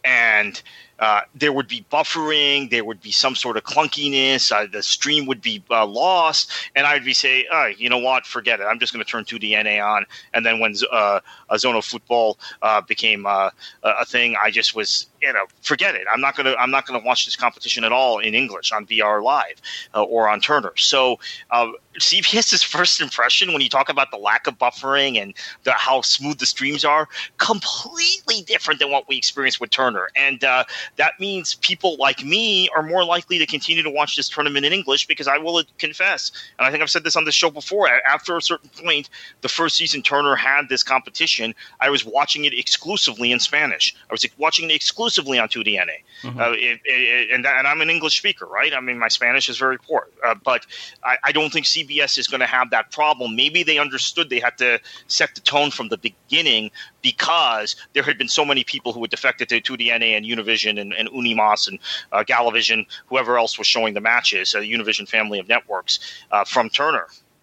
and Uh, there would be buffering, there would be some sort of clunkiness, uh, the stream would be uh, lost, and I'd be saying, oh, you know what, forget it. I'm just going to turn two D N A on. And then when uh, a Zone of Football uh, became uh, a thing, I just was, you know, forget it. I'm not going to I'm not going to watch this competition at all in English on V R Live uh, or on Turner. So uh, CBS's first impression when you talk about the lack of buffering and the, how smooth the streams are, completely different than what we experienced with Turner. And uh, that means people like me are more likely to continue to watch this tournament in English because I will confess, and I think I've said this on this show before, after a certain point, the first season Turner had this competition, I was watching it exclusively in Spanish. I was watching it exclusively on two D N A. Mm-hmm. Uh, it, it, and, and I'm an English speaker, right? I mean, my Spanish is very poor. Uh, but I, I don't think C B S is going to have that problem. Maybe they understood they had to set the tone from the beginning because there had been so many people who had defected to two D N A and Univision and, and Unimas and uh, Galavision, whoever else was showing the matches, uh, the Univision family of networks uh, from Turner.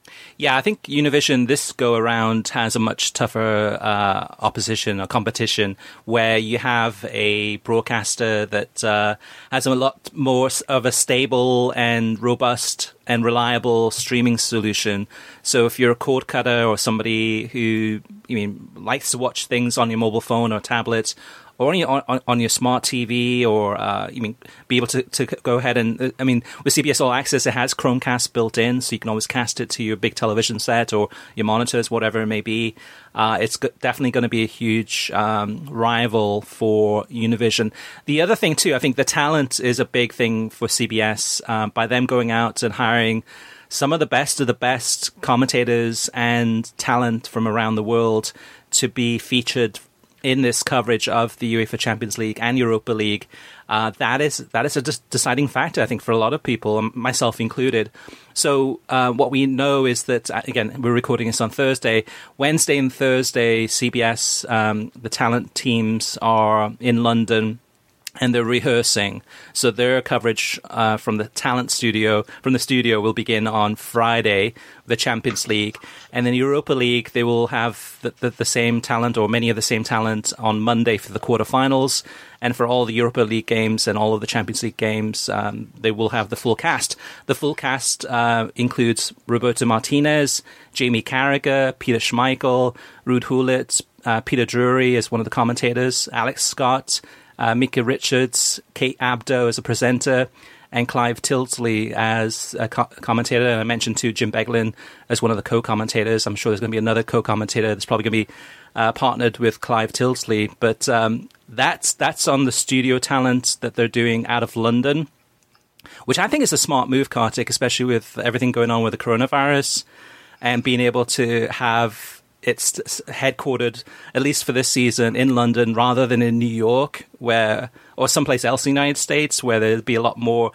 Yeah, I think Univision this go around has a much tougher uh, opposition or competition, where you have a broadcaster that uh, has a lot more of a stable and robust and reliable streaming solution. So if you're a cord cutter or somebody who you mean likes to watch things on your mobile phone or tablet, or on your, on, on your smart T V, or uh, you mean be able to, to go ahead and, I mean, with C B S All Access, it has Chromecast built in, so you can always cast it to your big television set or your monitors, whatever it may be. Uh, it's definitely going to be a huge um, rival for Univision. The other thing, too, I think the talent is a big thing for C B S. Um, by them going out and hiring some of the best of the best commentators and talent from around the world to be featured in this coverage of the UEFA Champions League and Europa League, uh, that is that is a de- deciding factor, I think, for a lot of people, myself included. So uh, what we know is that, again, we're recording this on Thursday. Wednesday and Thursday, C B S, um, the talent teams are in London, and they're rehearsing. So their coverage uh, from the talent studio, from the studio, will begin on Friday, the Champions League. And then Europa League, they will have the, the, the same talent, or many of the same talent, on Monday for the quarterfinals. And for all the Europa League games and all of the Champions League games, um, they will have the full cast. The full cast uh, includes Roberto Martinez, Jamie Carragher, Peter Schmeichel, Ruud Gullit, uh, Peter Drury as one of the commentators, Alex Scott, Uh, Mika Richards, Kate Abdo as a presenter, and Clive Tilsley as a co- commentator. And I mentioned too Jim Beglin as one of the co-commentators. I'm sure there's going to be another co-commentator that's probably going to be uh, partnered with Clive Tilsley. But um, that's that's on the studio talent that they're doing out of London, which I think is a smart move, Kartik, especially with everything going on with the coronavirus, and being able to have it's headquartered, at least for this season, in London rather than in New York, where or someplace else in the United States where there'd be a lot more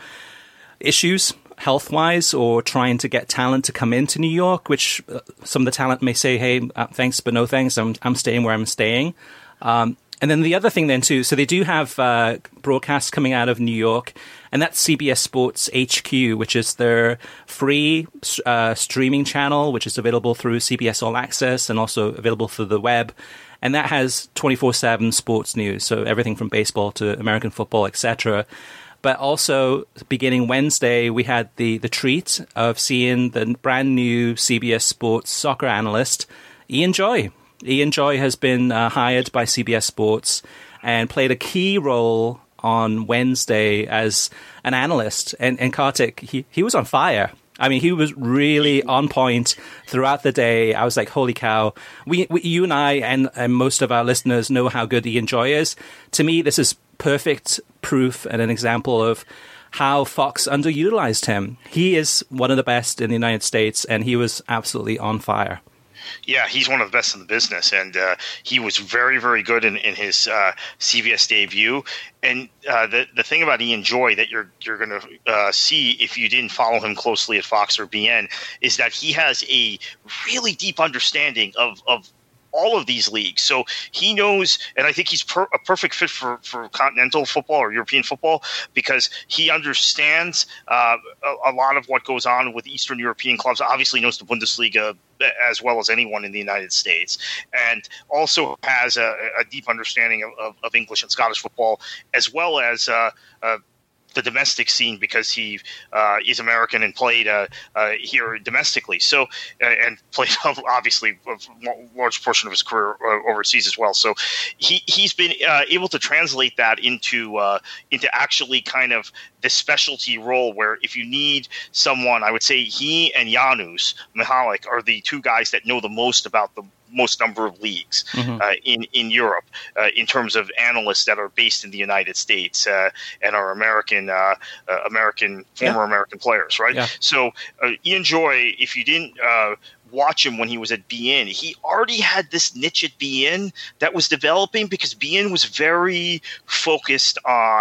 issues health-wise, or trying to get talent to come into New York, which uh, some of the talent may say, hey, uh, thanks, but no thanks, I'm, I'm staying where I'm staying. Um, and then the other thing then, too, so they do have uh, broadcasts coming out of New York, and that's C B S Sports H Q, which is their free uh, streaming channel, which is available through C B S All Access and also available through the web. And that has twenty-four seven sports news, so everything from baseball to American football, et cetera. But also, beginning Wednesday, we had the, the treat of seeing the brand new C B S Sports soccer analyst, Ian Joy. Ian Joy has been uh, hired by C B S Sports and played a key role on Wednesday as an analyst. And, and Kartik, he, he was on fire. I mean, he was really on point throughout the day. I was like, holy cow. We, we you and I and, and most of our listeners know how good Ian Joy is. To me, this is perfect proof and an example of how Fox underutilized him. He is one of the best in the United States, and he was absolutely on fire. Yeah, he's one of the best in the business, and uh, he was very, very good in, in his uh, C B S debut. And uh, the the thing about Ian Joy that you're you're going to uh, see if you didn't follow him closely at Fox or B N is that he has a really deep understanding of of all of these leagues. So he knows, and I think he's per, a perfect fit for, for continental football or European football, because he understands uh, a, a lot of what goes on with Eastern European clubs. Obviously knows the Bundesliga as well as anyone in the United States, and also has a, a deep understanding of, of, of English and Scottish football, as well as uh, uh, the domestic scene, because he uh, is American and played uh, uh, here domestically. So uh, and played obviously a large portion of his career uh, overseas as well. So he he's been uh, able to translate that into uh, into actually kind of this specialty role where if you need someone, I would say he and Janusz Mihalik are the two guys that know the most about the most number of leagues mm-hmm. uh, in in Europe uh, in terms of analysts that are based in the United States uh, and are American uh, uh, American former yeah. American players, right? Yeah. So uh, Ian Joy, if you didn't uh, watch him when he was at B N, he already had this niche at B N that was developing, because B N was very focused on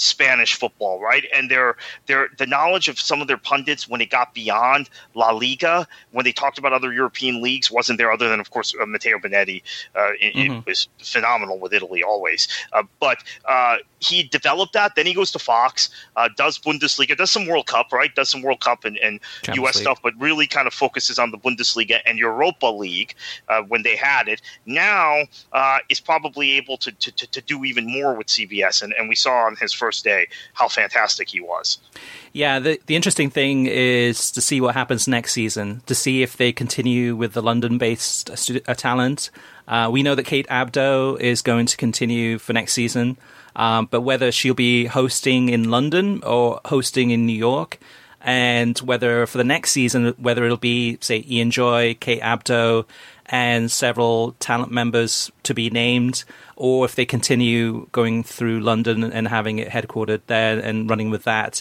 Spanish football, right? And their their the knowledge of some of their pundits when it got beyond La Liga, when they talked about other European leagues, wasn't there other than, of course, uh, Matteo Benetti. Uh, it, mm-hmm. it was phenomenal with Italy always. Uh, but uh, he developed that. Then he goes to Fox, uh, does Bundesliga, does some World Cup, right? Does some World Cup and, and U S League stuff, but really kind of focuses on the Bundesliga and Europa League uh, when they had it. Now uh, is probably able to, to, to, to do even more with C B S. And, and we saw on his first day how fantastic he was. Yeah, the the interesting thing is to see what happens next season, to see if they continue with the London-based uh, talent. Uh, we know that Kate Abdo is going to continue for next season, um, but whether she'll be hosting in London or hosting in New York, and whether for the next season, whether it'll be, say, Ian Joy, Kate Abdo, and several talent members to be named, or if they continue going through London and having it headquartered there and running with that.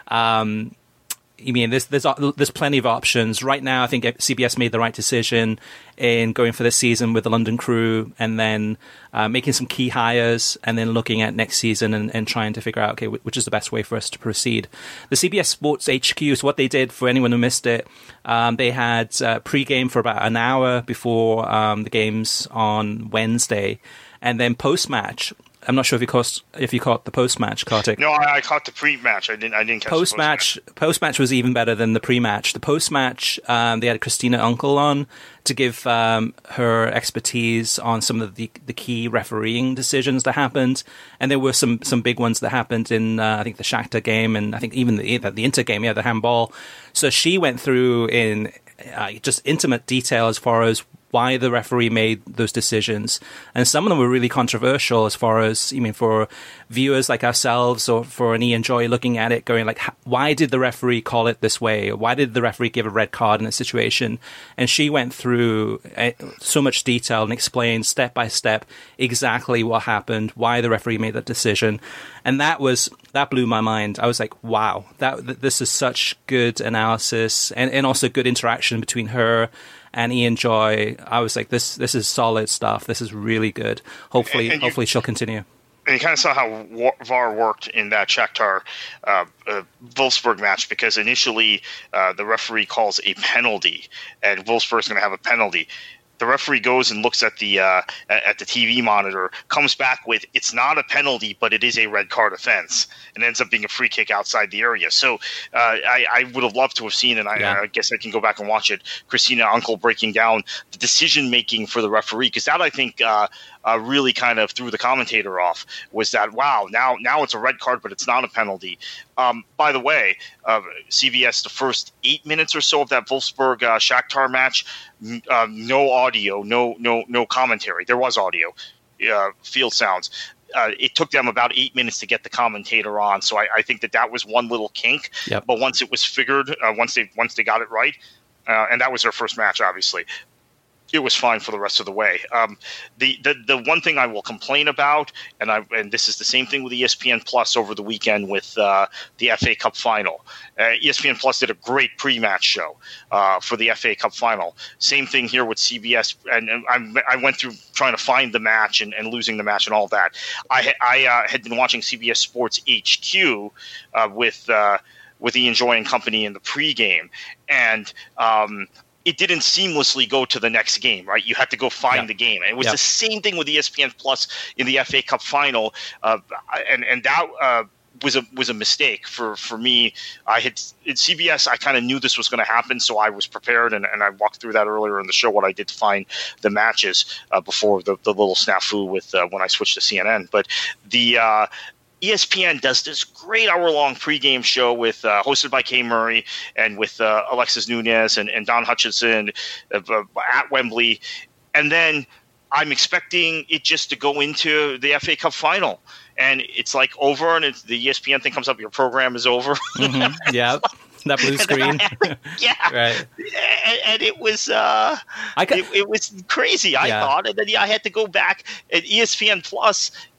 Um, I mean, there's, there's there's plenty of options. Right now, I think C B S made the right decision in going for this season with the London crew and then uh, making some key hires and then looking at next season and, and trying to figure out, okay, which is the best way for us to proceed. The C B S Sports H Q, so what they did, for anyone who missed it, um, they had uh, pre-game for about an hour before um, the games on Wednesday, and then post-match. I'm not sure if you caught if you caught the post match, Kartik. No, I, I caught the pre match. I didn't. I didn't catch post the match. post match. Post match was even better than the pre match. The post match, um, they had Christina Unkel on to give um, her expertise on some of the the key refereeing decisions that happened, and there were some some big ones that happened in uh, I think the Shakhtar game, and I think even the the Inter game. Yeah, the handball. So she went through in uh, just intimate detail as far as why the referee made those decisions. And some of them were really controversial as far as, I mean, for viewers like ourselves or for an Ian Joy looking at it going like, why did the referee call it this way? Why did the referee give a red card in a situation? And she went through so much detail and explained step by step exactly what happened, why the referee made that decision. And that was, that blew my mind. I was like, wow, that this is such good analysis and, and also good interaction between her and Ian Joy. I was like, this this is solid stuff. This is really good. Hopefully, and you, hopefully she'll continue. And you kind of saw how V A R worked in that Shakhtar uh, uh, Wolfsburg match, because initially uh, the referee calls a penalty, and Wolfsburg's going to have a penalty. The referee goes and looks at the uh, at the T V monitor, comes back with, it's not a penalty, but it is a red card offense, and ends up being a free kick outside the area. So uh, I, I would have loved to have seen, and I, yeah. I guess I can go back and watch it, Christina Unkel breaking down the decision-making for the referee, because that, I think, uh, uh, really kind of threw the commentator off, was that, wow, now now it's a red card, but it's not a penalty. Um, by the way, uh, C B S, the first eight minutes or so of that Wolfsburg uh, Shakhtar match, uh, no audio, no no no commentary. There was audio, uh, field sounds. Uh, it took them about eight minutes to get the commentator on, so I, I think that that was one little kink. Yep. But once it was figured, uh, once they once they got it right, uh, and that was their first match, obviously, it was fine for the rest of the way. Um, the, the the one thing I will complain about, and I and this is the same thing with E S P N Plus over the weekend with uh, the F A Cup final. Uh, E S P N Plus did a great pre-match show uh, for the F A Cup final. Same thing here with C B S, and, and I, I went through trying to find the match and, and losing the match and all that. I I uh, had been watching C B S Sports H Q uh, with uh, with Ian Joy and company in the pregame, and um, it didn't seamlessly go to the next game, right? You had to go find yeah. the game. And it was yeah. the same thing with E S P N Plus in the F A Cup final. Uh, and, and that uh, was a was a mistake for, for me. I had at C B S, I kind of knew this was going to happen, so I was prepared, and, and I walked through that earlier in the show, what I did to find the matches uh, before the, the little snafu with uh, when I switched to C N N. But the uh, E S P N does this great hour-long pregame show with uh, hosted by Kay Murray and with uh, Alexis Nunez and, and Don Hutchinson uh, uh, at Wembley. And then I'm expecting it just to go into the F A Cup final. And it's like over, and it's, the E S P N thing comes up, your program is over. Mm-hmm. Yeah. That blue screen. Had, yeah. Right. And, and it was uh, I could, it, it was crazy, I yeah. thought. And then yeah, I had to go back at E S P N Plus.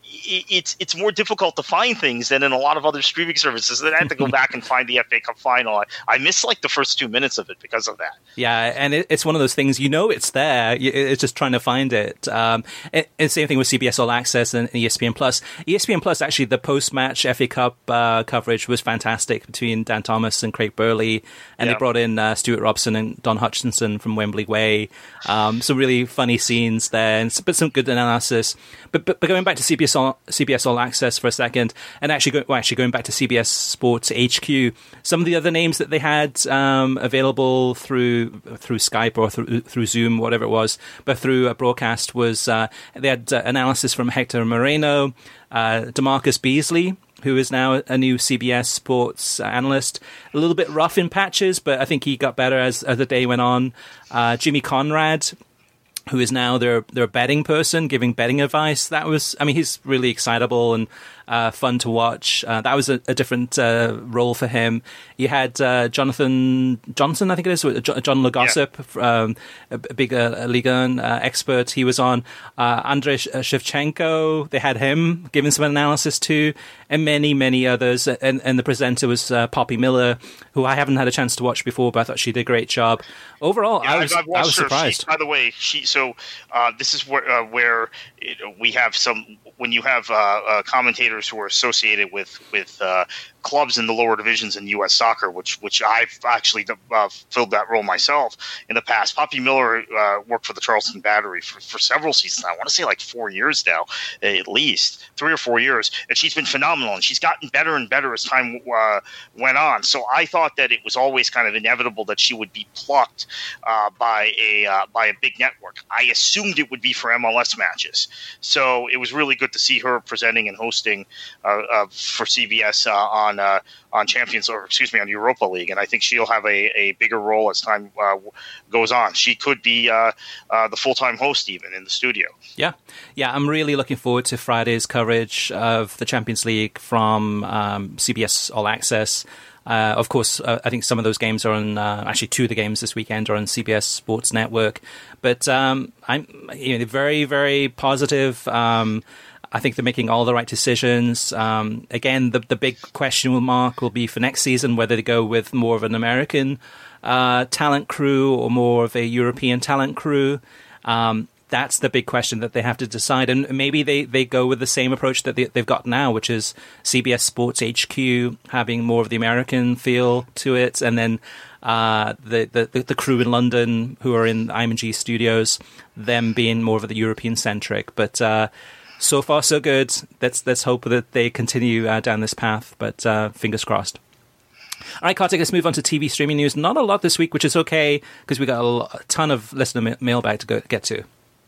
it's it's more difficult to find things than in a lot of other streaming services. Then I had to go back and find the F A Cup final. I, I missed like the first two minutes of it because of that. Yeah, and it, it's one of those things, you know it's there, it's just trying to find it. Um, and, and same thing with C B S All Access and E S P N Plus. E S P N Plus, actually, the post-match F A Cup uh, coverage was fantastic between Dan Thomas and Craig Burley, and yeah. they brought in uh, Stuart Robson and Don Hutchinson from Wembley Way. Um, some really funny scenes there, and but some good analysis. But, but but going back to C B S All, C B S All Access for a second, and actually, go, well, actually going back to C B S Sports H Q, some of the other names that they had um, available through through Skype or through through Zoom, whatever it was, but through a broadcast was uh, they had uh, analysis from Hector Moreno, uh, DeMarcus Beasley, who is now a new C B S Sports analyst. A little bit rough in patches, but I think he got better as, as the day went on. Uh, Jimmy Conrad, who is now their their betting person, giving betting advice. That was, I mean, he's really excitable and uh, fun to watch. Uh, that was a, a different uh, role for him. You had uh, Jonathan Johnson, I think it is, John Le Gossip, yeah. um, a big uh, Ligue one uh, expert. He was on. Uh, Andrei Shevchenko, they had him giving some analysis too, and many, many others. And, and the presenter was uh, Poppy Miller, who I haven't had a chance to watch before, but I thought she did a great job. Overall, yeah, I was, I was surprised. She, by the way, she so uh, this is where, uh, where it, we have some, when you have uh, uh, commentators who are associated with, with uh, clubs in the lower divisions in U S soccer, which which I've actually uh, filled that role myself in the past. Poppy Miller uh, worked for the Charleston Battery for, for several seasons. I want to say like four years now, at least three or four years, and she's been phenomenal. And she's gotten better and better as time uh, went on. So I thought that it was always kind of inevitable that she would be plucked uh, by a uh, by a big network. I assumed it would be for M L S matches. So it was really good to see her presenting and hosting uh, uh, for C B S uh, on. Uh, on Champions, or excuse me, on Europa League, and I think she'll have a, a bigger role as time uh, goes on. She could be uh, uh, the full-time host even in the studio. Yeah, yeah, I'm really looking forward to Friday's coverage of the Champions League from um, C B S All Access. Uh, of course, uh, I think some of those games are on, uh, actually two of the games this weekend are on C B S Sports Network. But um, I'm you know, very, very positive. Um, I think they're making all the right decisions. Um, again, the the big question mark will be for next season whether to go with more of an American uh, talent crew or more of a European talent crew. Um, that's the big question that they have to decide. And maybe they, they go with the same approach that they, they've got now, which is C B S Sports H Q having more of the American feel to it, and then uh, the, the, the crew in London who are in I M G Studios, them being more of the European-centric. But uh, so far, so good. Let's let's hope that they continue uh, down this path, but uh, fingers crossed. All right, Kartik, let's move on to T V streaming news. Not a lot this week, which is okay, because we got a, lot, a ton of listener ma- mailbag to go, get to.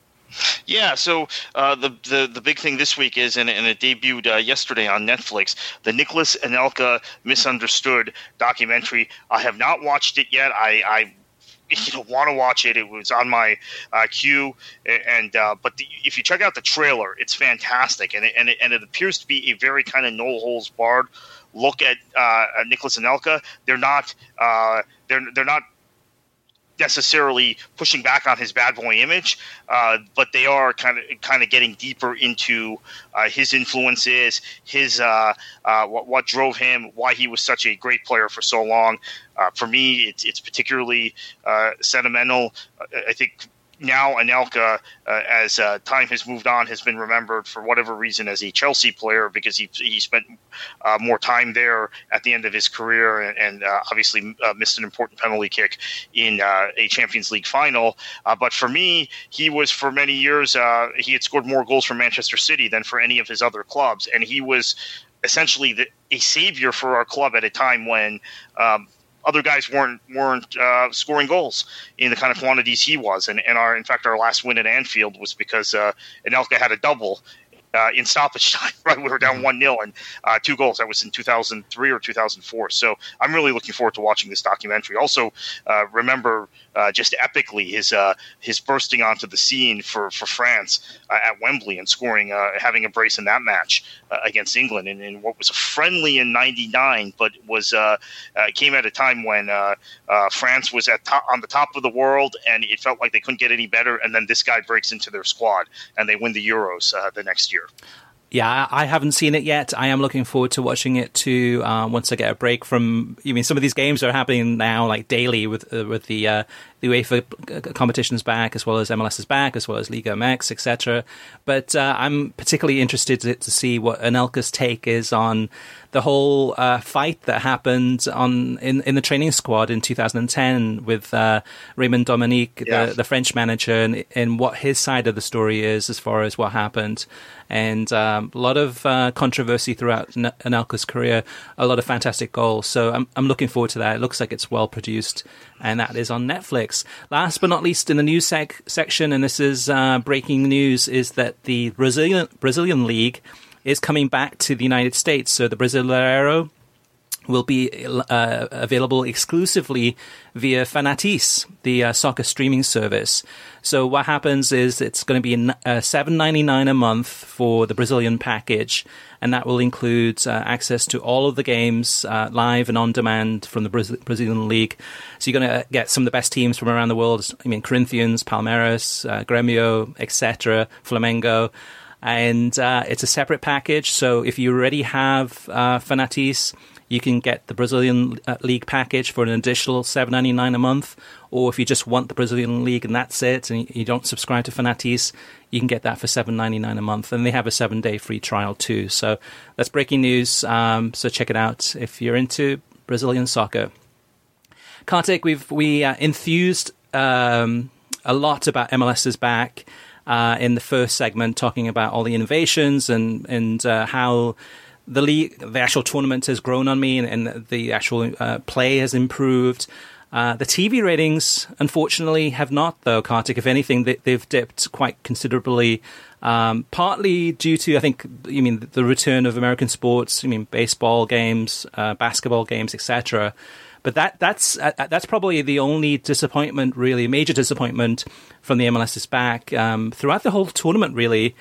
Yeah, so uh, the, the the big thing this week is, and, and it debuted uh, yesterday on Netflix, the Nicholas Anelka Misunderstood documentary. I have not watched it yet. I, I you know, want to watch it. It was on my uh, queue, and uh, but the, if you check out the trailer, it's fantastic, and it, and it, and it appears to be a very kind of no holds barred look at uh, Nicholas Anelka. They're not uh, they're they're not necessarily pushing back on his bad boy image, uh, but they are kind of kind of getting deeper into uh, his influences, his uh, uh, what, what drove him, why he was such a great player for so long. Uh, for me, it's it's particularly uh, sentimental. I think now Anelka, uh, as uh, time has moved on, has been remembered for whatever reason as a Chelsea player because he he spent uh, more time there at the end of his career and, and uh, obviously uh, missed an important penalty kick in uh, a Champions League final. Uh, but for me, he was for many years, uh, he had scored more goals for Manchester City than for any of his other clubs. And he was essentially the, a savior for our club at a time when um, other guys weren't weren't uh, scoring goals in the kind of quantities he was, and, and our in fact our last win at Anfield was because uh, Anelka had a double uh, in stoppage time. Right, we were down one nil and uh, two goals. That was in two thousand three or two thousand four. So I'm really looking forward to watching this documentary. Also, uh, remember uh, just epically his uh, his bursting onto the scene for for France uh, at Wembley and scoring, uh, having a brace in that match uh, against England in, in what was a friendly in ninety-nine, but was uh, uh, came at a time when uh, uh, France was at top, on the top of the world, and it felt like they couldn't get any better. And then this guy breaks into their squad, and they win the Euros uh, the next year. Yeah, I haven't seen it yet. I am looking forward to watching it too. Uh, once I get a break from, I mean, some of these games are happening now, like daily, with uh, with the uh, the UEFA competitions back, as well as M L S is back, as well as Liga M X, et cetera. But uh, I'm particularly interested to, to see what Anelka's take is on the whole uh, fight that happened on in, in the training squad in two thousand ten with uh, Raymond Dominique, yeah. the, the French manager, and, and what his side of the story is as far as what happened. And um, a lot of uh, controversy throughout Anelka's career, a lot of fantastic goals. So I'm I'm looking forward to that. It looks like it's well produced, and that is on Netflix. Last but not least, in the news sec- section, and this is uh, breaking news, is that the Brazilian Brazilian League is coming back to the United States. So the Brasileiro will be uh, available exclusively via Fanatiz, the uh, soccer streaming service. So what happens is it's going to be uh, seven ninety-nine a month for the Brazilian package, and that will include uh, access to all of the games uh, live and on demand from the Braz- Brazilian League. So you're going to get some of the best teams from around the world. I mean, Corinthians, Palmeiras, uh, Grêmio, et cetera, Flamengo. And uh, it's a separate package. So if you already have uh, Fanatiz, you can get the Brazilian uh, League package for an additional seven ninety-nine a month. Or if you just want the Brazilian League and that's it, and you don't subscribe to Fanatiz, you can get that for seven ninety-nine a month. And they have a seven-day free trial too. So that's breaking news. Um, so check it out if you're into Brazilian soccer. Kartik, we've we uh, enthused um, a lot about M L S is back. Uh, in the first segment, talking about all the innovations and and uh, how the league, the actual tournament has grown on me, and, and the actual uh, play has improved. Uh, the T V ratings, unfortunately, have not, though, Kartik. If anything, they, they've dipped quite considerably, um, partly due to, I think, you mean the return of American sports, you mean baseball games, uh, basketball games, et cetera. But that that's uh, that's probably the only disappointment, really, major disappointment from the M L S is back um, throughout the whole tournament, really.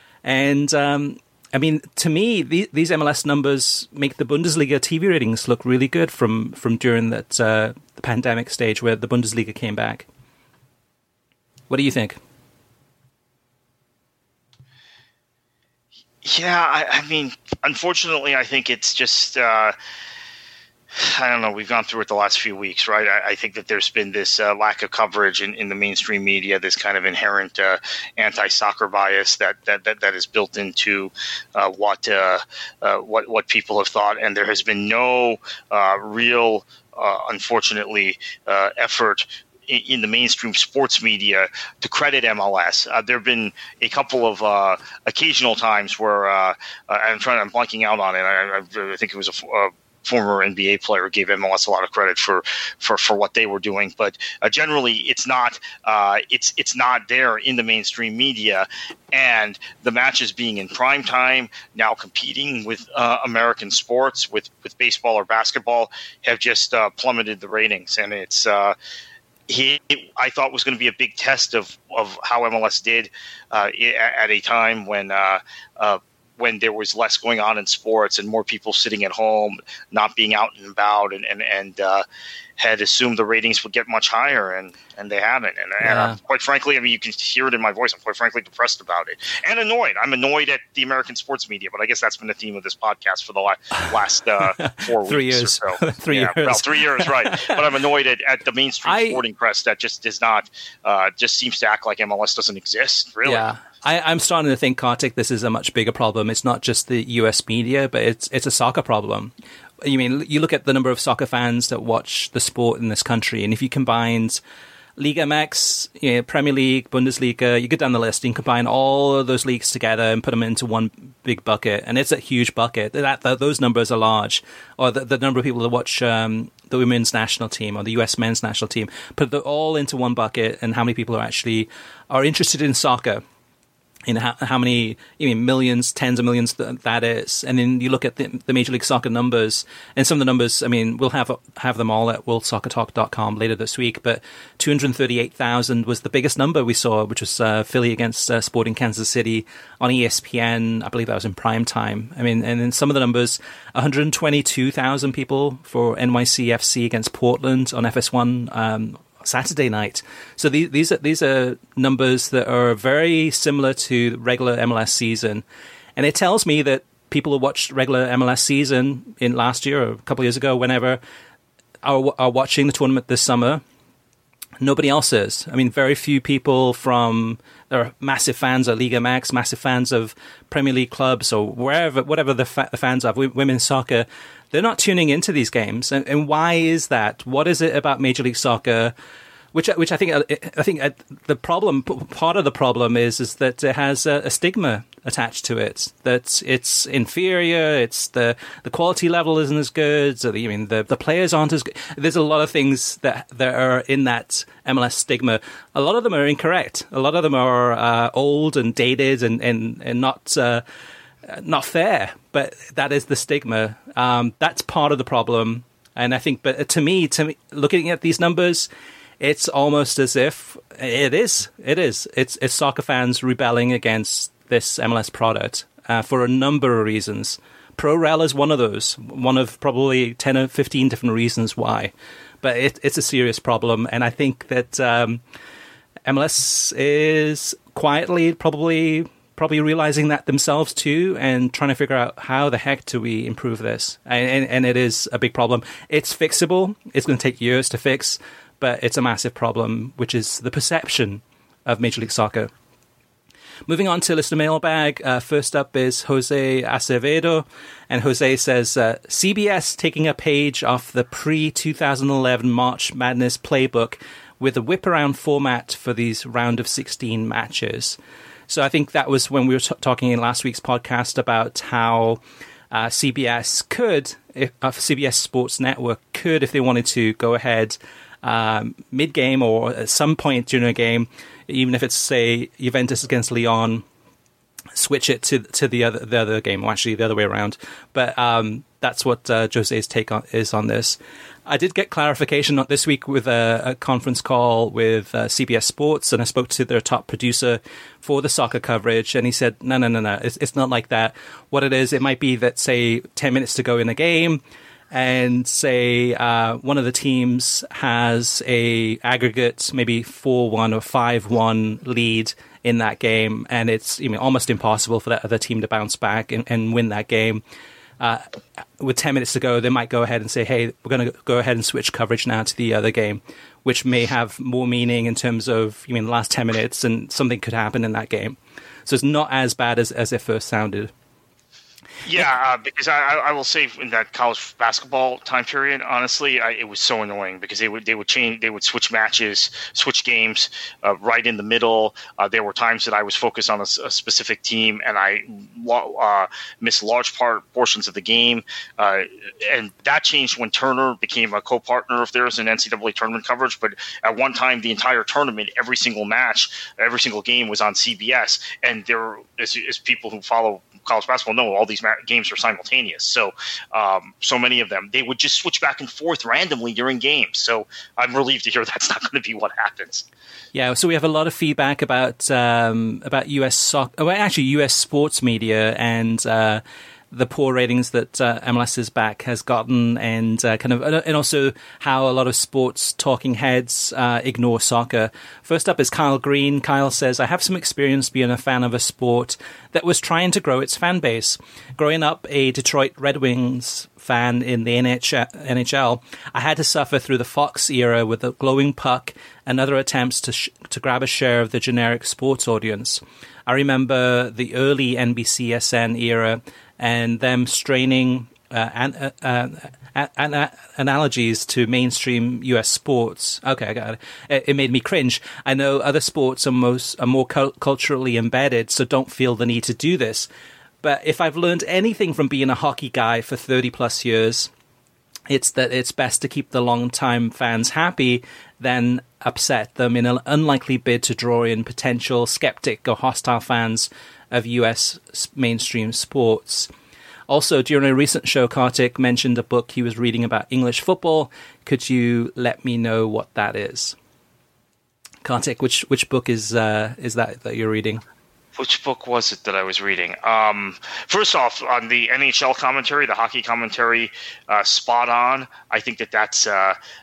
And um, I mean, to me, the, these M L S numbers make the Bundesliga T V ratings look really good from from during that uh, the pandemic stage where the Bundesliga came back. What do you think? Yeah, I, I mean, unfortunately, I think it's just. Uh, I don't know. We've gone through it the last few weeks, right? I, I think that there's been this uh, lack of coverage in, in the mainstream media, this kind of inherent uh, anti-soccer bias that that, that, that is built into uh, what uh, uh, what what people have thought, and there has been no uh, real, uh, unfortunately, uh, effort in the mainstream sports media to credit M L S. Uh, there have been a couple of uh, occasional times where uh, I'm trying. I'm blanking out on it. I, I think it was a. a former N B A player gave M L S a lot of credit for, for, for what they were doing, but uh, generally it's not uh, it's it's not there in the mainstream media, and the matches being in prime time now competing with uh, American sports with, with baseball or basketball have just uh, plummeted the ratings, and it's uh, he I thought was going to be a big test of, of how M L S did uh, at a time when uh, uh, when there was less going on in sports and more people sitting at home, not being out and about, and, and, and uh, had assumed the ratings would get much higher, and, and they haven't. And, yeah. and I'm, quite frankly, I mean, you can hear it in my voice. I'm quite frankly depressed about it and annoyed. I'm annoyed at the American sports media, but I guess that's been the theme of this podcast for the la- last uh, four three weeks years. or so. three yeah, years. Well, three years, right. But I'm annoyed at, at the mainstream I, sporting press that just does not, uh, just seems to act like M L S doesn't exist, really. Yeah. I, I'm starting to think, Kartik, this is a much bigger problem. It's not just the U S media, but it's it's a soccer problem. You mean, you look at the number of soccer fans that watch the sport in this country, and if you combined Liga M X, you know, Premier League, Bundesliga, you go down the list, and you combine all of those leagues together and put them into one big bucket, and it's a huge bucket. That, that those numbers are large. Or the, the number of people that watch um, the women's national team or the U S men's national team, put it all into one bucket, and how many people are actually are interested in soccer. In how, how many, you mean, millions, tens of millions th- that is. And then you look at the, the Major League Soccer numbers, and some of the numbers, I mean, we'll have have them all at world soccer talk dot com later this week, but two hundred thirty-eight thousand was the biggest number we saw, which was uh, Philly against uh, Sporting Kansas City on E S P N. I believe that was in prime time. I mean, and then some of the numbers, one hundred twenty-two thousand people for N Y C F C against Portland on F S one um Saturday night. So these these are these are numbers that are very similar to regular M L S season, And it tells me that people who watched regular M L S season in last year or a couple of years ago, whenever, are, are watching the tournament this summer. Nobody else is. I mean, very few people from, there are massive fans of Liga M X, massive fans of Premier League clubs or wherever, whatever the, fa- the fans of women's soccer. They're not tuning into these games. And, and why is that? What is it about Major League Soccer? Which, which I think, I think the problem, part of the problem is, is that it has a, a stigma attached to it. That it's inferior. It's the, the quality level isn't as good. So the, I mean, the, the players aren't as good. There's a lot of things that that are in that M L S stigma. A lot of them are incorrect. A lot of them are uh, old and dated and and and not uh, not fair. But that is the stigma. Um, that's part of the problem. And I think, but to me, to me, looking at these numbers, it's almost as if it is. It is. It's it's soccer fans rebelling against this M L S product uh, for a number of reasons. ProRel is one of those. One of probably ten or fifteen different reasons why. But it, it's a serious problem, and I think that um, M L S is quietly probably probably realizing that themselves too, and trying to figure out how the heck do we improve this. And, and, and it is a big problem. It's fixable. It's going to take years to fix. But it's a massive problem, which is the perception of Major League Soccer. Moving on to listener mailbag. Uh, first up is Jose Acevedo. And Jose says, uh, C B S taking a page off the pre twenty eleven March Madness playbook with a whip-around format for these round of sixteen matches. So I think that was when we were t- talking in last week's podcast about how uh, C B S could, if, uh, C B S Sports Network could, if they wanted to, go ahead Um, mid-game or at some point during a game, even if it's, say, Juventus against Lyon, switch it to to the other the other game, or actually the other way around. But um, that's what uh, Jose's take on, is on this. I did get clarification this week with a, a conference call with uh, C B S Sports, and I spoke to their top producer for the soccer coverage, and he said, no, no, no, no, it's, it's not like that. What it is, it might be that, say, ten minutes to go in a game, and say uh, one of the teams has a aggregate maybe four one or five one lead in that game, and it's, you know, almost impossible for that other team to bounce back and, and win that game. Uh, with ten minutes to go, they might go ahead and say, hey, we're going to go ahead and switch coverage now to the other game, which may have more meaning in terms of, you mean, the last ten minutes, and something could happen in that game. So it's not as bad as, as it first sounded. Yeah, uh, because I, I will say in that college basketball time period, honestly, I, it was so annoying because they would they would change, they would switch matches, switch games uh, right in the middle. Uh, there were times that I was focused on a, a specific team and I uh, missed large part portions of the game, uh, and that changed when Turner became a co-partner of theirs in N C double A tournament coverage. But at one time, the entire tournament, every single match, every single game was on C B S, and there is, is people who follow college basketball know all these ma- games are simultaneous. So, um, so many of them, they would just switch back and forth randomly during games. So I'm relieved to hear that's not going to be what happens. Yeah. So we have a lot of feedback about, um, about U S soccer, well, actually U S sports media and, uh, the poor ratings that uh, M L S's back has gotten, and uh, kind of, and also how a lot of sports talking heads uh, ignore soccer. First up is Kyle Green. Kyle says, I have some experience being a fan of a sport that was trying to grow its fan base. Growing up a Detroit Red Wings fan in the N H L, I had to suffer through the Fox era with the glowing puck and other attempts to sh- to grab a share of the generic sports audience. I remember the early N B C S N era and them straining uh, an, uh, uh, an, uh, analogies to mainstream U S sports. Okay, I got it. it. It made me cringe. I know other sports are, most, are more cu- culturally embedded, so don't feel the need to do this. But if I've learned anything from being a hockey guy for thirty plus years, it's that it's best to keep the long-time fans happy than upset them in an unlikely bid to draw in potential skeptic or hostile fans of U S mainstream sports. Also, during a recent show, Kartik mentioned a book he was reading about English football. Could you let me know what that is? Kartik, which which book is uh, is that that you're reading? Which book was it that I was reading? Um, first off, on the N H L commentary, the hockey commentary, uh, spot on. I think that that's uh,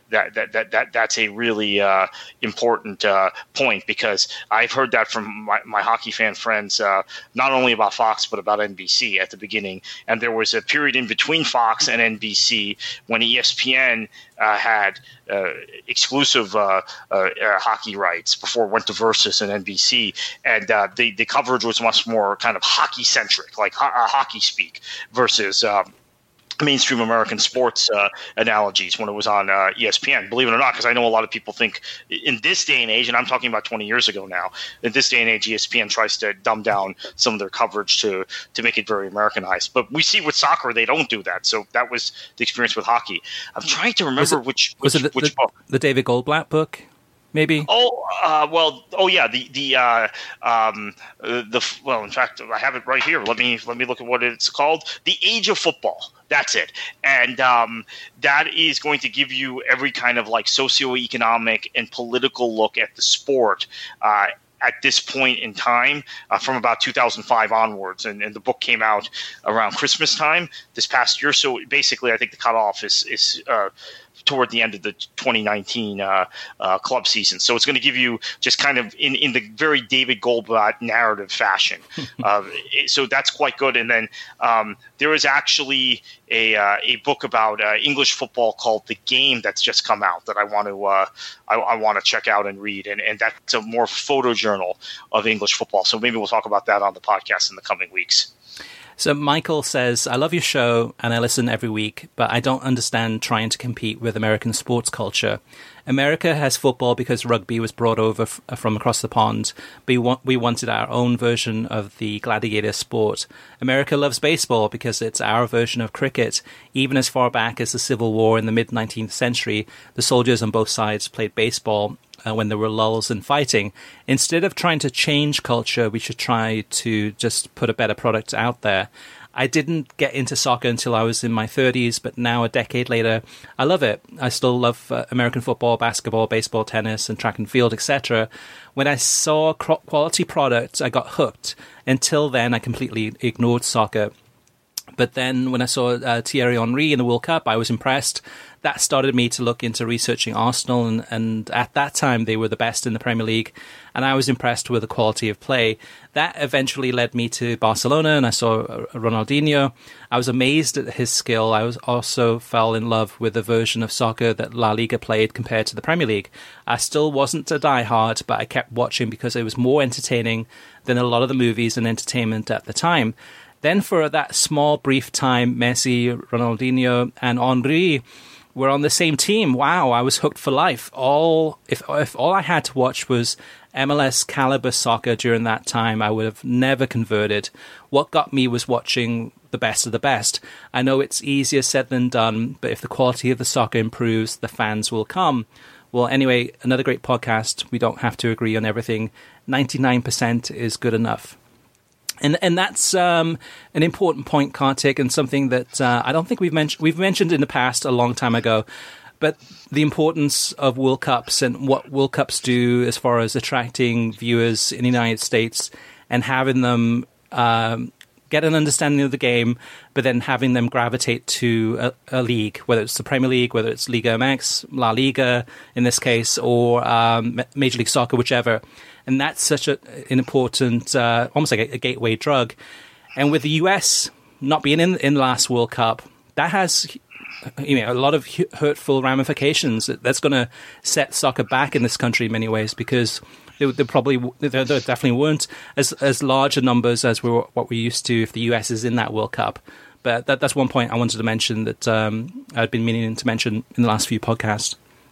that that that, that that's a really uh, important uh, point, because I've heard that from my, my hockey fan friends, uh, not only about Fox but about N B C at the beginning. And there was a period in between Fox and N B C when E S P N uh, had uh, exclusive uh, uh, uh, hockey rights before it went to Versus and N B C, and uh, the the coverage was much more kind of hockey centric, like ho- uh, hockey speak, versus um, mainstream American sports uh, analogies when it was on uh, E S P N. Believe it or not, because I know a lot of people think in this day and age, and I'm talking about twenty years ago now, in this day and age, E S P N tries to dumb down some of their coverage to to make it very Americanized. But we see with soccer, they don't do that. So that was the experience with hockey. I'm trying to remember was it, which, which, was it the, which the, book. The David Goldblatt book? Maybe. Oh, uh, well, oh yeah, the the uh, um, the well, in fact, I have it right here. Let me let me look at what it's called. The Age of Football. That's it, and um, that is going to give you every kind of like socioeconomic and political look at the sport Uh, at this point in time, uh, from about two thousand five onwards. And, and the book came out around Christmas time this past year. So basically, I think the cutoff is, is uh, toward the end of the twenty nineteen uh, uh, club season. So it's going to give you just kind of in, in the very David Goldblatt narrative fashion. uh, so that's quite good. And then um, there is actually a uh, a book about uh, English football called The Game that's just come out that I want to uh, I, I want to check out and read. And, and that's a more photojournal of English football. So maybe we'll talk about that on the podcast in the coming weeks. So Michael says, I love your show and I listen every week, but I don't understand trying to compete with American sports culture. America has football because rugby was brought over f- from across the pond, but we, wa- we wanted our own version of the gladiator sport. America loves baseball because it's our version of cricket. Even as far back as the Civil War in the mid-nineteenth century, the soldiers on both sides played baseball uh, when there were lulls in fighting. Instead of trying to change culture, we should try to just put a better product out there. I didn't get into soccer until I was in my thirties, but now a decade later, I love it. I still love uh, American football, basketball, baseball, tennis, and track and field, et cetera. When I saw quality products, I got hooked. Until then, I completely ignored soccer. But then when I saw uh, Thierry Henry in the World Cup, I was impressed. That started me to look into researching Arsenal, and, and at that time they were the best in the Premier League, and I was impressed with the quality of play. That eventually led me to Barcelona, and I saw Ronaldinho. I was amazed at his skill. I was also fell in love with the version of soccer that La Liga played compared to the Premier League. I still wasn't a diehard, but I kept watching because it was more entertaining than a lot of the movies and entertainment at the time. Then for that small, brief time, Messi, Ronaldinho, and Henry were on the same team. Wow, I was hooked for life. All if if all I had to watch was M L S caliber soccer during that time, I would have never converted. What got me was watching the best of the best. I know it's easier said than done, but if the quality of the soccer improves, the fans will come. Well, anyway, another great podcast. We don't have to agree on everything. ninety-nine percent is good enough. And and that's um, an important point, Kartik, and something that uh, I don't think we've mentioned. We've mentioned in the past a long time ago, but the importance of World Cups and what World Cups do as far as attracting viewers in the United States and having them um, get an understanding of the game, but then having them gravitate to a, a league, whether it's the Premier League, whether it's Liga M X, La Liga in this case, or um, Major League Soccer, whichever. And that's such a, an important, uh, almost like a, a gateway drug. And with the U S not being in, in the last World Cup, that has, you know, a lot of hurtful ramifications. That's going to set soccer back in this country in many ways, because there, there probably, there, there definitely weren't as as large a numbers as we were, what we're used to if the U S is in that World Cup. But that, that's one point I wanted to mention that um, I've been meaning to mention in the last few podcasts.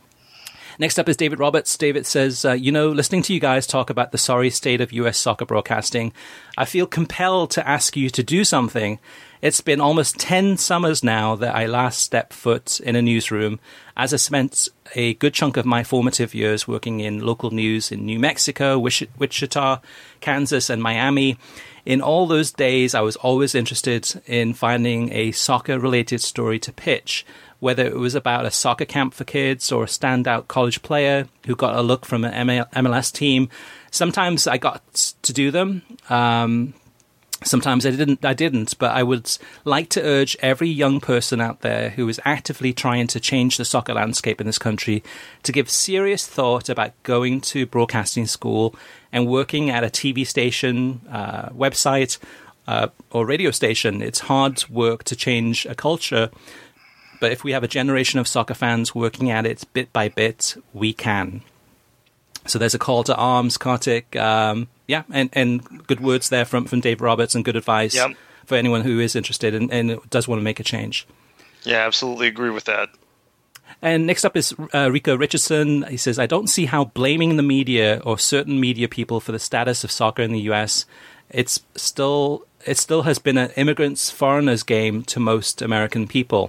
Next up is David Roberts. David says, uh, you know, listening to you guys talk about the sorry state of U S soccer broadcasting, I feel compelled to ask you to do something. It's been almost ten summers now that I last stepped foot in a newsroom, as I spent a good chunk of my formative years working in local news in New Mexico, Wish- Wichita, Kansas, and Miami. In all those days, I was always interested in finding a soccer-related story to pitch, whether it was about a soccer camp for kids or a standout college player who got a look from an M L S team. Sometimes I got to do them. Um, Sometimes I didn't, I didn't, but I would like to urge every young person out there who is actively trying to change the soccer landscape in this country to give serious thought about going to broadcasting school and working at a T V station, uh, website, uh, or radio station. It's hard work to change a culture, but if we have a generation of soccer fans working at it bit by bit, we can. So there's a call to arms, Kartik. Um, yeah, and, and good words there from, from Dave Roberts and good advice yep. for anyone who is interested and, and does want to make a change. Yeah, absolutely agree with that. And next up is uh, Rico Richardson. He says, I don't see how blaming the media or certain media people for the status of soccer in the U S, it's still it still has been an immigrants, foreigners game to most American people.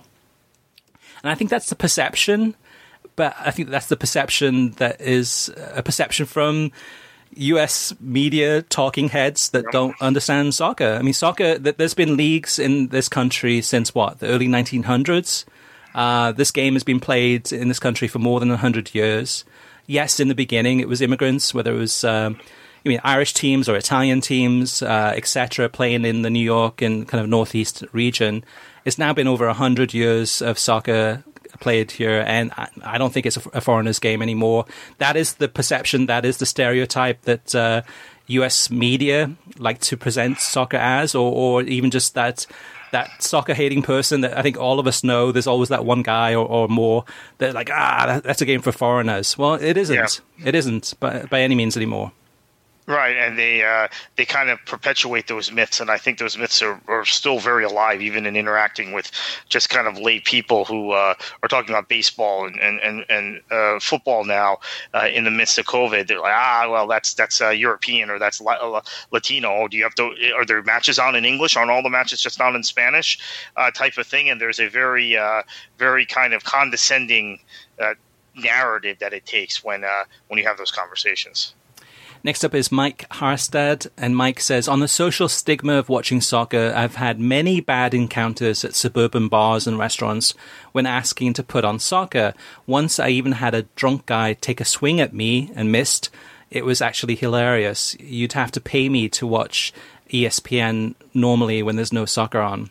And I think that's the perception. But I think that's the perception that is a perception from U S media talking heads that don't understand soccer. I mean, soccer, there's been leagues in this country since, what, the early nineteen hundreds? Uh, this game has been played in this country for more than one hundred years. Yes, in the beginning, it was immigrants, whether it was um, I mean, Irish teams or Italian teams, uh, et cetera, playing in the New York and kind of Northeast region. It's now been over one hundred years of soccer played here, and I don't think it's a foreigner's game anymore. That is the perception, that is the stereotype that uh, U S media like to present soccer as, or, or even just that that soccer-hating person that I think all of us know. There's always that one guy or, or more that like, ah, that, that's a game for foreigners. Well, it isn't. Yeah. It isn't by, by any means anymore. Right, and they uh, they kind of perpetuate those myths, and I think those myths are, are still very alive, even in interacting with just kind of lay people who uh, are talking about baseball and and and, and uh, football now uh, in the midst of COVID. They're like, ah, well, that's that's uh, European or that's La- Latino. Do you have to? Are there matches on in English? Aren't all the matches just on in Spanish? Uh, type of thing, and there's a very uh, very kind of condescending uh, narrative that it takes when uh, when you have those conversations. Next up is Mike Harstad, and Mike says, on the social stigma of watching soccer, I've had many bad encounters at suburban bars and restaurants when asking to put on soccer. Once I even had a drunk guy take a swing at me and missed. It was actually hilarious. You'd have to pay me to watch E S P N normally when there's no soccer on.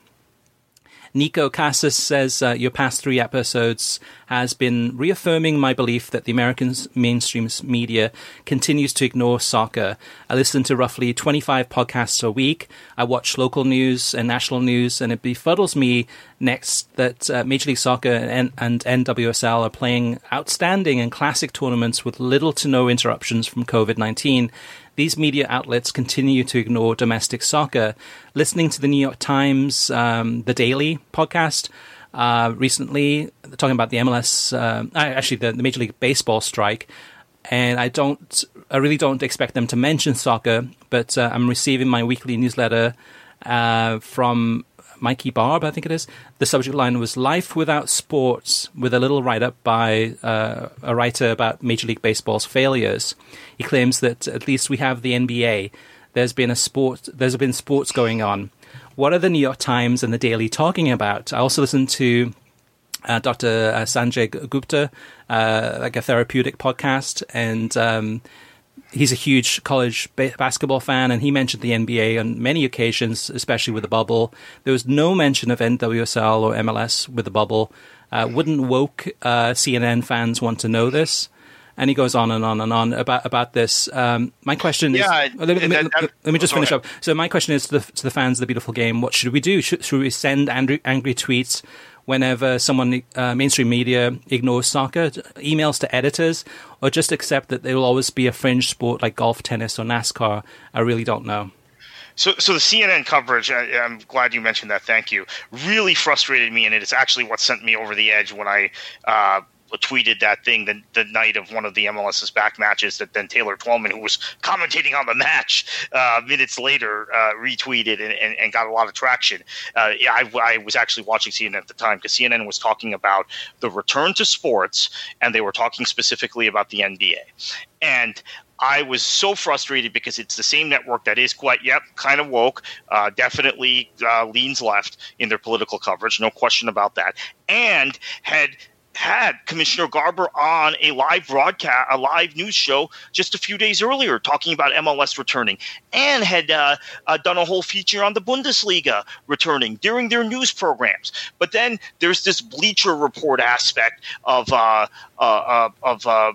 Nico Casas says, uh, your past three episodes has been reaffirming my belief that the American mainstream media continues to ignore soccer. I listen to roughly twenty-five podcasts a week. I watch local news and national news, and it befuddles me next that uh, Major League Soccer and, and N W S L are playing outstanding and classic tournaments with little to no interruptions from COVID nineteen. These media outlets continue to ignore domestic soccer. Listening to the New York Times, um, The Daily podcast uh, recently, talking about the M L S, uh, actually the, the Major League Baseball strike, and I don't, I really don't expect them to mention soccer, but uh, I'm receiving my weekly newsletter uh, from Mikey Barb, I think it is. The subject line was Life Without Sports, with a little write-up by uh, a writer about Major League Baseball's failures. He claims that at least we have the N B A. There's been a sport. There's been sports going on. What are the New York Times and the Daily talking about? I also listened to uh, Doctor Sanjay Gupta, uh, like a therapeutic podcast, and um, he's a huge college ba- basketball fan, and he mentioned the N B A on many occasions, especially with the bubble. There was no mention of N W S L or M L S with the bubble. Uh, wouldn't woke uh, C N N fans want to know this? And he goes on and on and on about about this. Um, my question yeah, is, let me, that, that, let me just finish ahead. up. So my question is to the, to the fans of the beautiful game: what should we do? Should, should we send angry, angry tweets whenever someone, uh, mainstream media, ignores soccer, emails to editors, or just accept that there will always be a fringe sport like golf, tennis, or NASCAR? I really don't know. So, so the C N N coverage, I, I'm glad you mentioned that, thank you, really frustrated me, and it is actually what sent me over the edge when I uh, tweeted that thing the, the night of one of the M L S's back matches that then Taylor Twellman, who was commentating on the match uh, minutes later, uh, retweeted and, and, and got a lot of traction. Uh, I, I was actually watching C N N at the time because C N N was talking about the return to sports, and they were talking specifically about the N B A. And I was so frustrated because it's the same network that is quite, yep, kind of woke, uh, definitely uh, leans left in their political coverage, no question about that, and had had Commissioner Garber on a live broadcast, a live news show just a few days earlier, talking about M L S returning, and had uh, uh, done a whole feature on the Bundesliga returning during their news programs. But then there's this Bleacher Report aspect of uh, uh, of uh,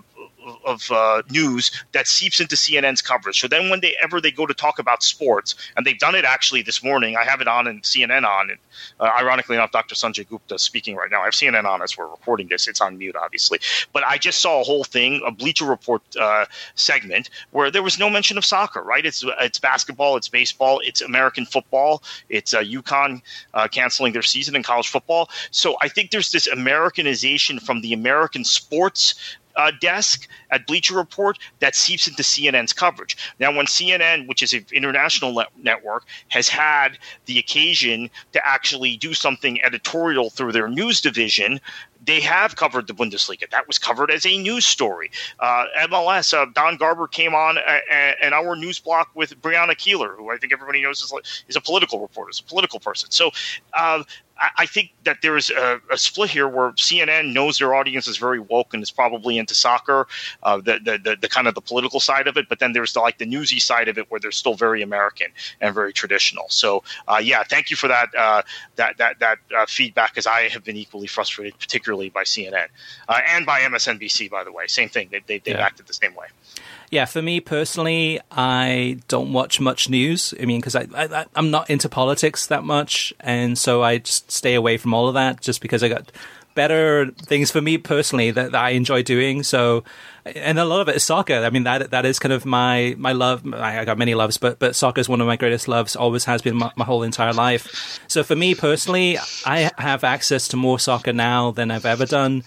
of uh, news that seeps into C N N's coverage. So then whenever they go to talk about sports, and they've done it actually this morning, I have it on and C N N on, and uh, ironically enough, Doctor Sanjay Gupta is speaking right now. I have C N N on as we're recording this. It's on mute, obviously. But I just saw a whole thing, a Bleacher Report uh, segment, where there was no mention of soccer, right? It's it's basketball, it's baseball, it's American football, it's uh, UConn uh, canceling their season in college football. So I think there's this Americanization from the American sports Uh, desk at Bleacher Report that seeps into C N N's coverage. Now, when C N N, which is an international le- network, has had the occasion to actually do something editorial through their news division, they have covered the Bundesliga. That was covered as a news story. Uh, M L S, uh, Don Garber came on a, a, an hour news block with Brianna Keeler, who I think everybody knows is, is a political reporter, is a political person. So uh, I, I think that there is a, a split here where C N N knows their audience is very woke and is probably into soccer, uh, the, the, the, the kind of the political side of it, but then there's the, like the newsy side of it where they're still very American and very traditional. So uh, yeah, thank you for that uh, that that that uh, feedback, because I have been equally frustrated, particularly by C N N uh, and by M S N B C, by the way. Same thing. They, they, they've yeah. acted the same way. Yeah, for me personally, I don't watch much news. I mean, because I, I, I'm not into politics that much, and so I just stay away from all of that just because I got better things for me personally that, that I enjoy doing. So, and a lot of it is soccer. I mean, that that is kind of my, my love. I got many loves, but, but soccer is one of my greatest loves, always has been my, my whole entire life. So for me personally, I have access to more soccer now than I've ever done,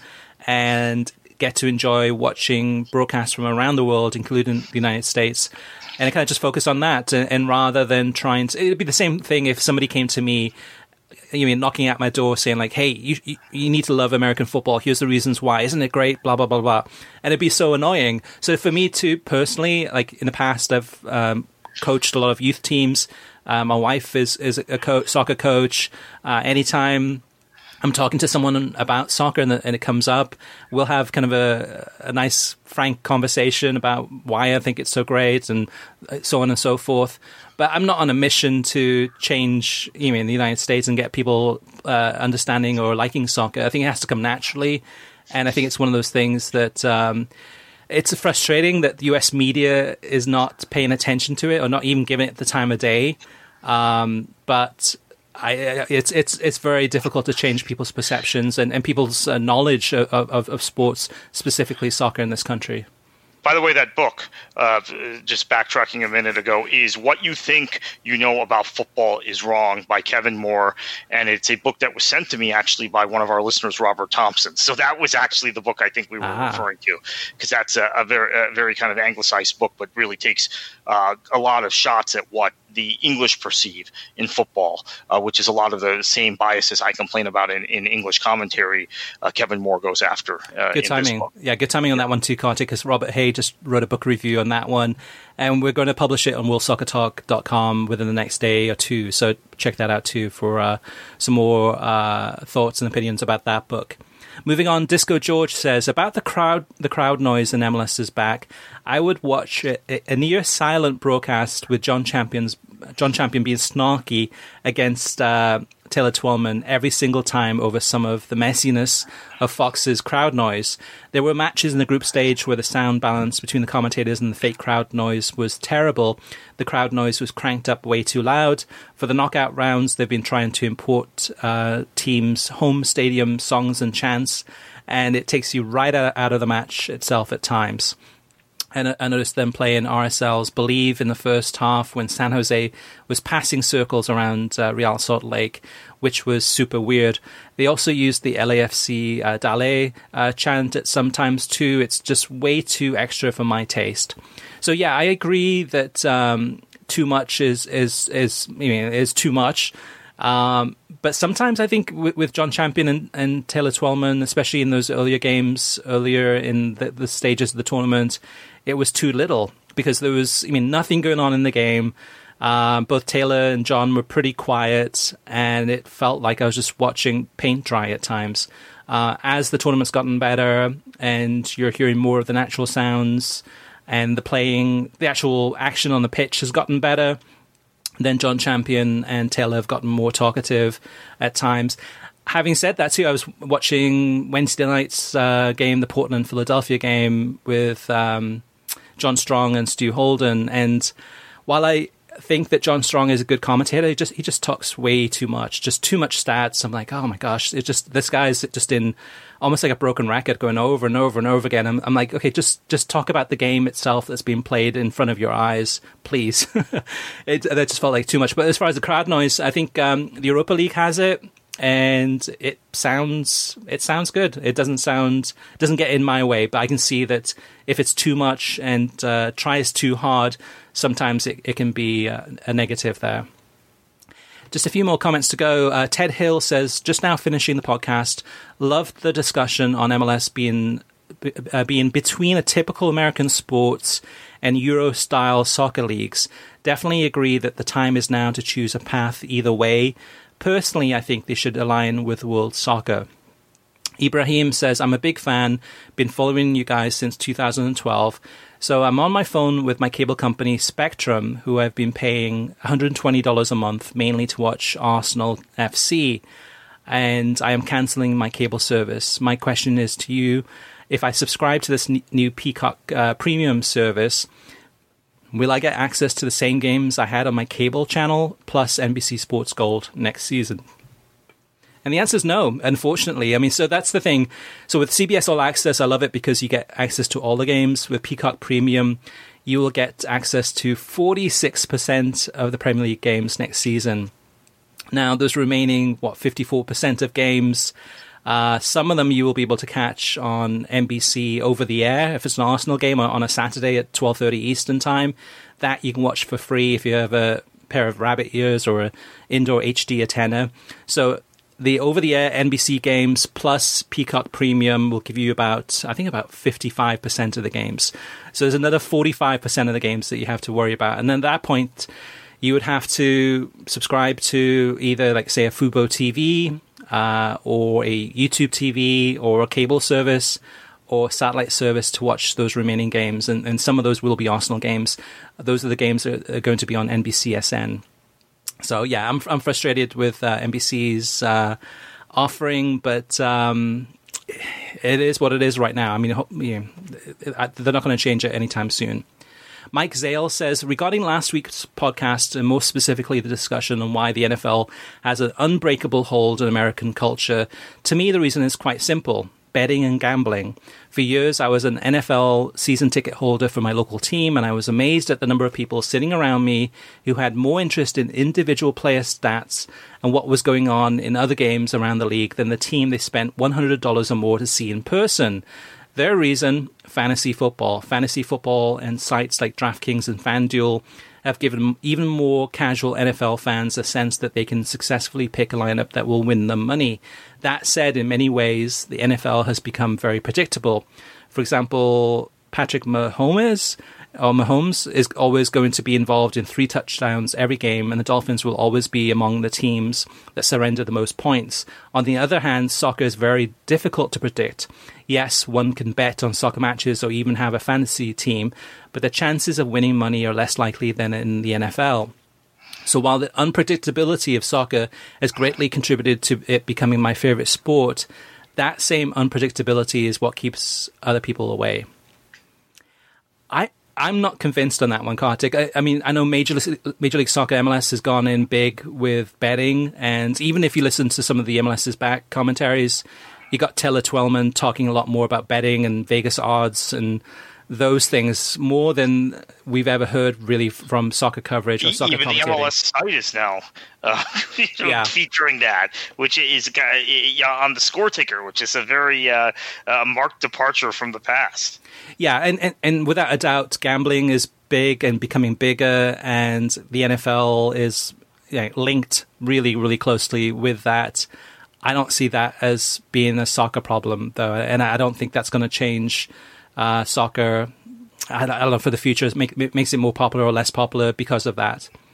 and get to enjoy watching broadcasts from around the world, including the United States. And I kind of just focus on that. And, and rather than trying to, it'd be the same thing if somebody came to me, you mean knocking at my door saying like, hey, you, you you need to love American football. Here's the reasons why. Isn't it great? Blah, blah, blah, blah. And it'd be so annoying. So for me too, personally, like in the past, I've um, coached a lot of youth teams. Uh, my wife is, is a co- soccer coach. Uh, anytime I'm talking to someone about soccer and, the, and it comes up, we'll have kind of a, a nice, frank conversation about why I think it's so great and so on and so forth. But I'm not on a mission to change, you know, in the United States and get people uh, understanding or liking soccer. I think it has to come naturally. And I think it's one of those things that um, it's frustrating that the U S media is not paying attention to it or not even giving it the time of day. Um, but I, it's it's it's very difficult to change people's perceptions and, and people's uh, knowledge of, of, of sports, specifically soccer in this country. By the way, that book, uh, just backtracking a minute ago, is What You Think You Know About Football Is Wrong by Kevin Moore. And it's a book that was sent to me actually by one of our listeners, Robert Thompson. So that was actually the book I think we were ah. referring to, because that's a, a, very, a very kind of anglicized book, but really takes uh, a lot of shots at what the English perceive in football, uh, which is a lot of the same biases I complain about in, in English commentary. Uh, Kevin Moore goes after. Uh, good timing. Yeah, good timing on that one too, Kartik, because Robert Hay just wrote a book review on that one, and we're going to publish it on world soccer talk dot com within the next day or two. So check that out too for uh, some more uh, thoughts and opinions about that book. Moving on, Disco George says, about the crowd the crowd noise in M L S is back, I would watch a, a near silent broadcast with John Champion's John Champion being snarky against uh, Taylor Twellman every single time over some of the messiness of Fox's crowd noise. There were matches in the group stage where the sound balance between the commentators and the fake crowd noise was terrible. The crowd noise was cranked up way too loud. For the knockout rounds, they've been trying to import uh, teams' home stadium songs and chants, and it takes you right out of the match itself at times. And I noticed them playing R S L's Believe in the first half when San Jose was passing circles around uh, Real Salt Lake, which was super weird. They also used the L A F C uh, Dale uh, chant at sometimes too. It's just way too extra for my taste. So yeah, I agree that um, too much is is is I mean, is too much. Um, but sometimes I think with, with John Champion and, and Taylor Twellman, especially in those earlier games, earlier in the, the stages of the tournament, it was too little because there was, I mean, nothing going on in the game. Um, both Taylor and John were pretty quiet, and it felt like I was just watching paint dry at times. Uh, as the tournament's gotten better, and you're hearing more of the natural sounds, and the playing, the actual action on the pitch has gotten better, then John Champion and Taylor have gotten more talkative at times. Having said that, too, I was watching Wednesday night's uh, game, the Portland-Philadelphia game, with um, John Strong and Stu Holden, and while I think that John Strong is a good commentator, he just he just talks way too much, just too much stats. I'm like, oh my gosh, it's just this guy's just in almost like a broken record, going over and over and over again. I'm, I'm like, okay, just just talk about the game itself that's being played in front of your eyes, please. it that just felt like too much. But as far as the crowd noise, I think um, the Europa League has it, and it sounds it sounds good. It doesn't sound it doesn't get in my way, but I can see that if it's too much and uh, tries too hard, sometimes it, it can be uh, a negative there. Just a few more comments to go. Uh, Ted Hill says, just now finishing the podcast, loved the discussion on M L S being uh, being between a typical American sports and Euro-style soccer leagues. Definitely agree that the time is now to choose a path either way. Personally, I think they should align with world soccer. Ibrahim says, I'm a big fan, been following you guys since two thousand twelve. So I'm on my phone with my cable company, Spectrum, who I've been paying one hundred twenty dollars a month, mainly to watch Arsenal F C. And I am cancelling my cable service. My question is to you, if I subscribe to this n- new Peacock uh, premium service, will I get access to the same games I had on my cable channel, plus N B C Sports Gold next season? And the answer is no, unfortunately. I mean, so that's the thing. So with C B S All Access, I love it because you get access to all the games. With Peacock Premium, you will get access to forty-six percent of the Premier League games next season. Now, those remaining, what, fifty-four percent of games, uh, some of them you will be able to catch on N B C over the air. If it's an Arsenal game on a Saturday at twelve thirty Eastern Time, that you can watch for free if you have a pair of rabbit ears or an indoor H D antenna. So the over-the-air N B C games plus Peacock Premium will give you about, I think, about fifty-five percent of the games. So there's another forty-five percent of the games that you have to worry about. And then at that point, you would have to subscribe to either, like, say, a Fubo T V uh, or a YouTube T V or a cable service or satellite service to watch those remaining games. And, and some of those will be Arsenal games. Those are the games that are going to be on N B C S N. So, yeah, I'm I'm frustrated with uh, N B C's uh, offering, but um, it is what it is right now. I mean, you know, they're not going to change it anytime soon. Mike Zale says, regarding last week's podcast, and more specifically the discussion on why the N F L has an unbreakable hold on American culture, to me the reason is quite simple. Betting and gambling. For years, I was an N F L season ticket holder for my local team, and I was amazed at the number of people sitting around me who had more interest in individual player stats and what was going on in other games around the league than the team they spent one hundred dollars or more to see in person. Their reason, fantasy football. Fantasy football and sites like DraftKings and FanDuel have given even more casual N F L fans a sense that they can successfully pick a lineup that will win them money. That said, in many ways, the N F L has become very predictable. For example, Patrick Mahomes, or Mahomes is always going to be involved in three touchdowns every game, and the Dolphins will always be among the teams that surrender the most points. On the other hand, soccer is very difficult to predict. Yes, one can bet on soccer matches or even have a fantasy team, but the chances of winning money are less likely than in the N F L. So while the unpredictability of soccer has greatly contributed to it becoming my favorite sport, that same unpredictability is what keeps other people away. I, I'm not convinced on that one, Kartik. I, I mean, I know Major, Major League Soccer, M L S, has gone in big with betting, and even if you listen to some of the MLS's back commentaries, you got Taylor Twellman talking a lot more about betting and Vegas odds and those things more than we've ever heard really from soccer coverage or soccer Even commentating. the M L S site is now uh, you know, yeah. featuring that, which is uh, on the score ticker, which is a very uh, uh, marked departure from the past. Yeah, and, and, and without a doubt, gambling is big and becoming bigger, and the N F L is, you know, linked really, really closely with that. I don't see that as being a soccer problem, though, and I don't think that's going to change uh, soccer. I don't, I don't know for the future. It, make, it makes it more popular or less popular because of that.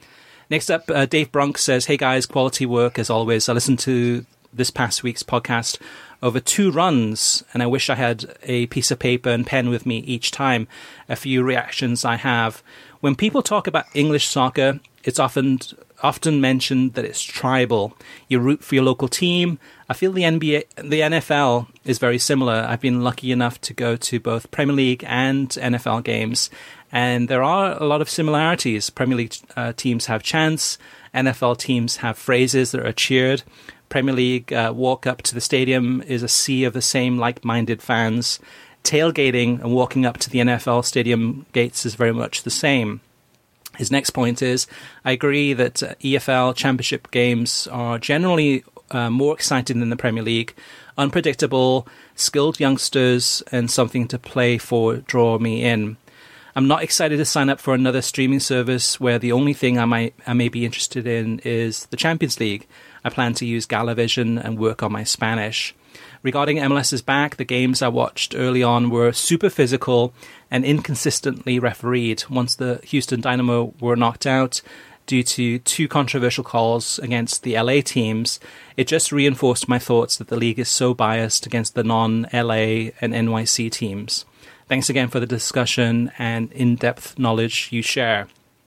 Next up, uh, Dave Brunk says, "Hey guys, quality work as always. I listened to this past week's podcast over two runs, and I wish I had a piece of paper and pen with me each time. A few reactions I have. When people talk about English soccer, it's often often mentioned that it's tribal. You root for your local team. I feel the N B A, the N F L is very similar. I've been lucky enough to go to both Premier League and N F L games, and there are a lot of similarities. Premier League uh, teams have chants. N F L teams have phrases that are cheered. Premier League uh, walk up to the stadium is a sea of the same like-minded fans. Tailgating and walking up to the N F L stadium gates is very much the same." His next point is, "I agree that uh, E F L championship games are generally uh, more exciting than the Premier League. Unpredictable, skilled youngsters, and something to play for draw me in. I'm not excited to sign up for another streaming service where the only thing I might I may be interested in is the Champions League. I plan to use Galavision and work on my Spanish. Regarding M L S is back, the games I watched early on were super physical and inconsistently refereed. Once the Houston Dynamo were knocked out due to two controversial calls against the L A teams, it just reinforced my thoughts that the league is so biased against the non-L A and N Y C teams. Thanks again for the discussion and in-depth knowledge you share."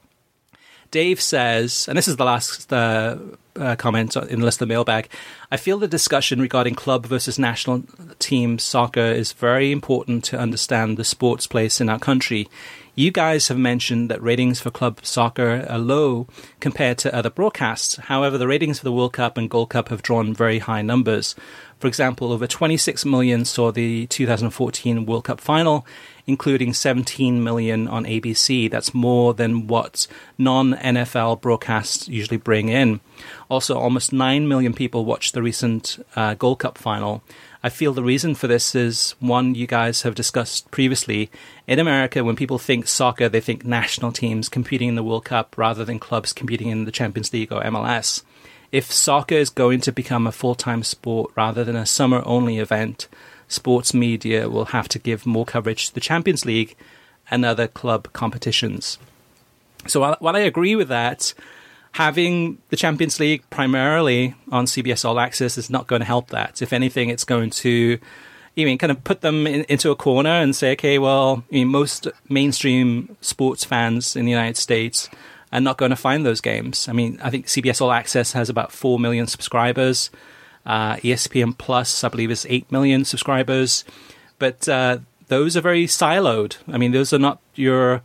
Dave says, and this is the last uh, uh, comment in the list of the mailbag, "I feel the discussion regarding club versus national team soccer is very important to understand the sport's place in our country. You guys have mentioned that ratings for club soccer are low compared to other broadcasts. However, the ratings for the World Cup and Gold Cup have drawn very high numbers. For example, over twenty-six million saw the two thousand fourteen World Cup final, including seventeen million on A B C. That's more than what non-N F L broadcasts usually bring in. Also, almost nine million people watched the recent uh, Gold Cup final. I feel the reason for this is one you guys have discussed previously. In America, when people think soccer, they think national teams competing in the World Cup rather than clubs competing in the Champions League or M L S. If soccer is going to become a full-time sport rather than a summer-only event, sports media will have to give more coverage to the Champions League and other club competitions." So while, while I agree with that, having the Champions League primarily on C B S All Access is not going to help that. If anything, it's going to, you mean, kind of put them in, into a corner and say, okay, well, I mean, most mainstream sports fans in the United States are not going to find those games. I mean, I think C B S All Access has about four million subscribers. Uh, E S P N Plus, I believe, is eight million subscribers. But uh, those are very siloed. I mean, those are not your,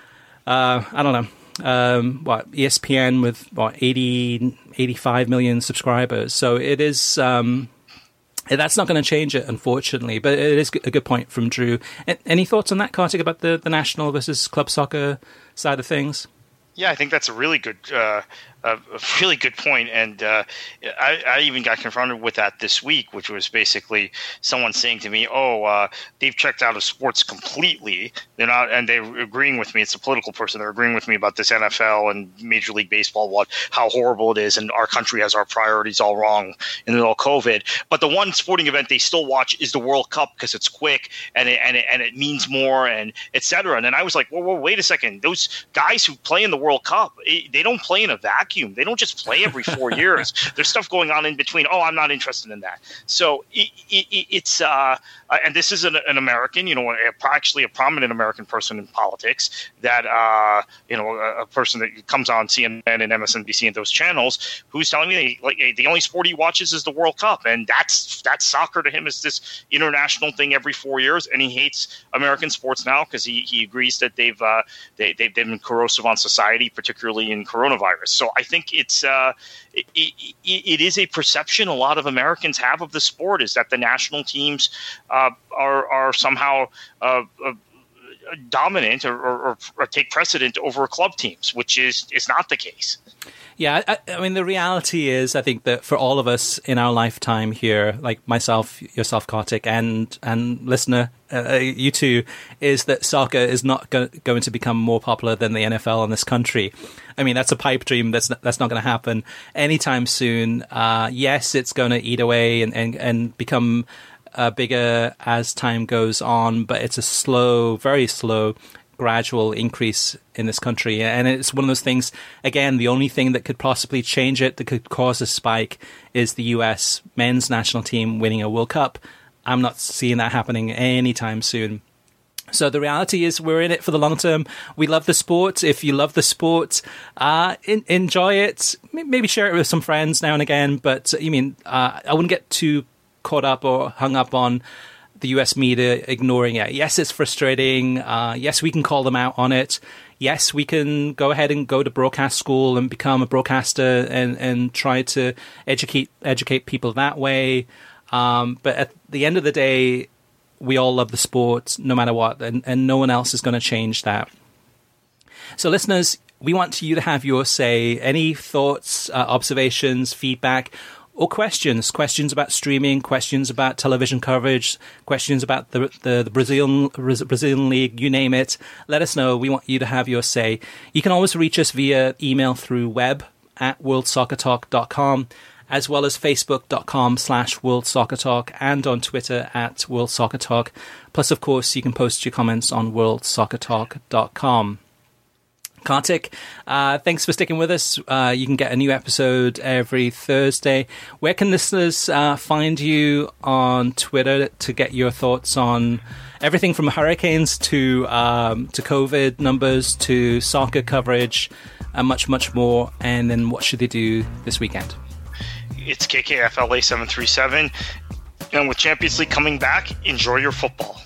uh, I don't know, um, what, E S P N with, what, eighty, eighty-five million subscribers. So it is, um, that's not going to change it, unfortunately. But it is a good point from Drew. Any thoughts on that, Kartik, about the, the national versus club soccer side of things? Yeah, I think that's a really good, uh, a really good point. And uh, I, I even got confronted with that this week, which was basically someone saying to me, "Oh, uh, they've checked out of sports completely. They're not," and they're agreeing with me. It's a political person. They're agreeing with me about this N F L and Major League Baseball, what how horrible it is, and our country has our priorities all wrong in the middle of COVID. But the one sporting event they still watch is the World Cup because it's quick and it, and it, and it means more, and et cetera. And then I was like, "Whoa, whoa, wait a second! Those guys who play in the World Cup, they don't play in a vacuum. They don't just play every four years. There's stuff going on in between. Oh, I'm not interested in that." So it, it, it's uh, and this is an, an American, you know, a, actually a prominent American person in politics that uh, you know, a, a person that comes on C N N and M S N B C and those channels who's telling me they, like the only sport he watches is the World Cup, and that's that's soccer to him is this international thing every four years, and he hates American sports now because he, he agrees that they've uh, they, they've been corrosive on society, particularly in coronavirus. So I think it's uh, it, it, it is a perception a lot of Americans have of the sport is that the national teams uh, are are somehow uh, uh, dominant or, or, or take precedent over club teams, which is is not the case. Yeah, I, I mean, the reality is, I think that for all of us in our lifetime here, like myself, yourself, Kartik, and and listener, uh, you too, is that soccer is not go- going to become more popular than the N F L in this country. I mean, that's a pipe dream. That's not, that's not going to happen anytime soon. Uh, yes, it's going to eat away and, and, and become uh, bigger as time goes on, but it's a slow, very slow gradual increase in this country. And it's one of those things, again, the only thing that could possibly change it, that could cause a spike, is the U S men's national team winning a World Cup. I'm not seeing that happening anytime soon. So the reality is we're in it for the long term. We love the sport. If you love the sport, uh, in, enjoy it. Maybe share it with some friends now and again. But you mean, uh, I wouldn't get too caught up or hung up on the U S media ignoring it. Yes, it's frustrating. Uh, yes, we can call them out on it. Yes, we can go ahead and go to broadcast school and become a broadcaster and, and try to educate educate people that way. Um, but at the end of the day, we all love the sport no matter what, and, and no one else is going to change that. So listeners, we want you to have your say. Any thoughts, uh, observations, feedback, or questions, questions about streaming, questions about television coverage, questions about the the, the Brazilian Brazilian League, you name it, let us know. We want you to have your say. You can always reach us via email through web at world soccer talk dot com, as well as facebook.com slash World Soccer Talk, and on Twitter at World Soccer Talk. Plus, of course, you can post your comments on world soccer talk dot com. Kartik, uh, thanks for sticking with us. Uh, you can get a new episode every Thursday. Where can listeners uh, find you on Twitter to get your thoughts on everything from hurricanes to um, to COVID numbers to soccer coverage and much, much more? And then what should they do this weekend? It's K K F L A seven three seven. And with Champions League coming back, enjoy your football.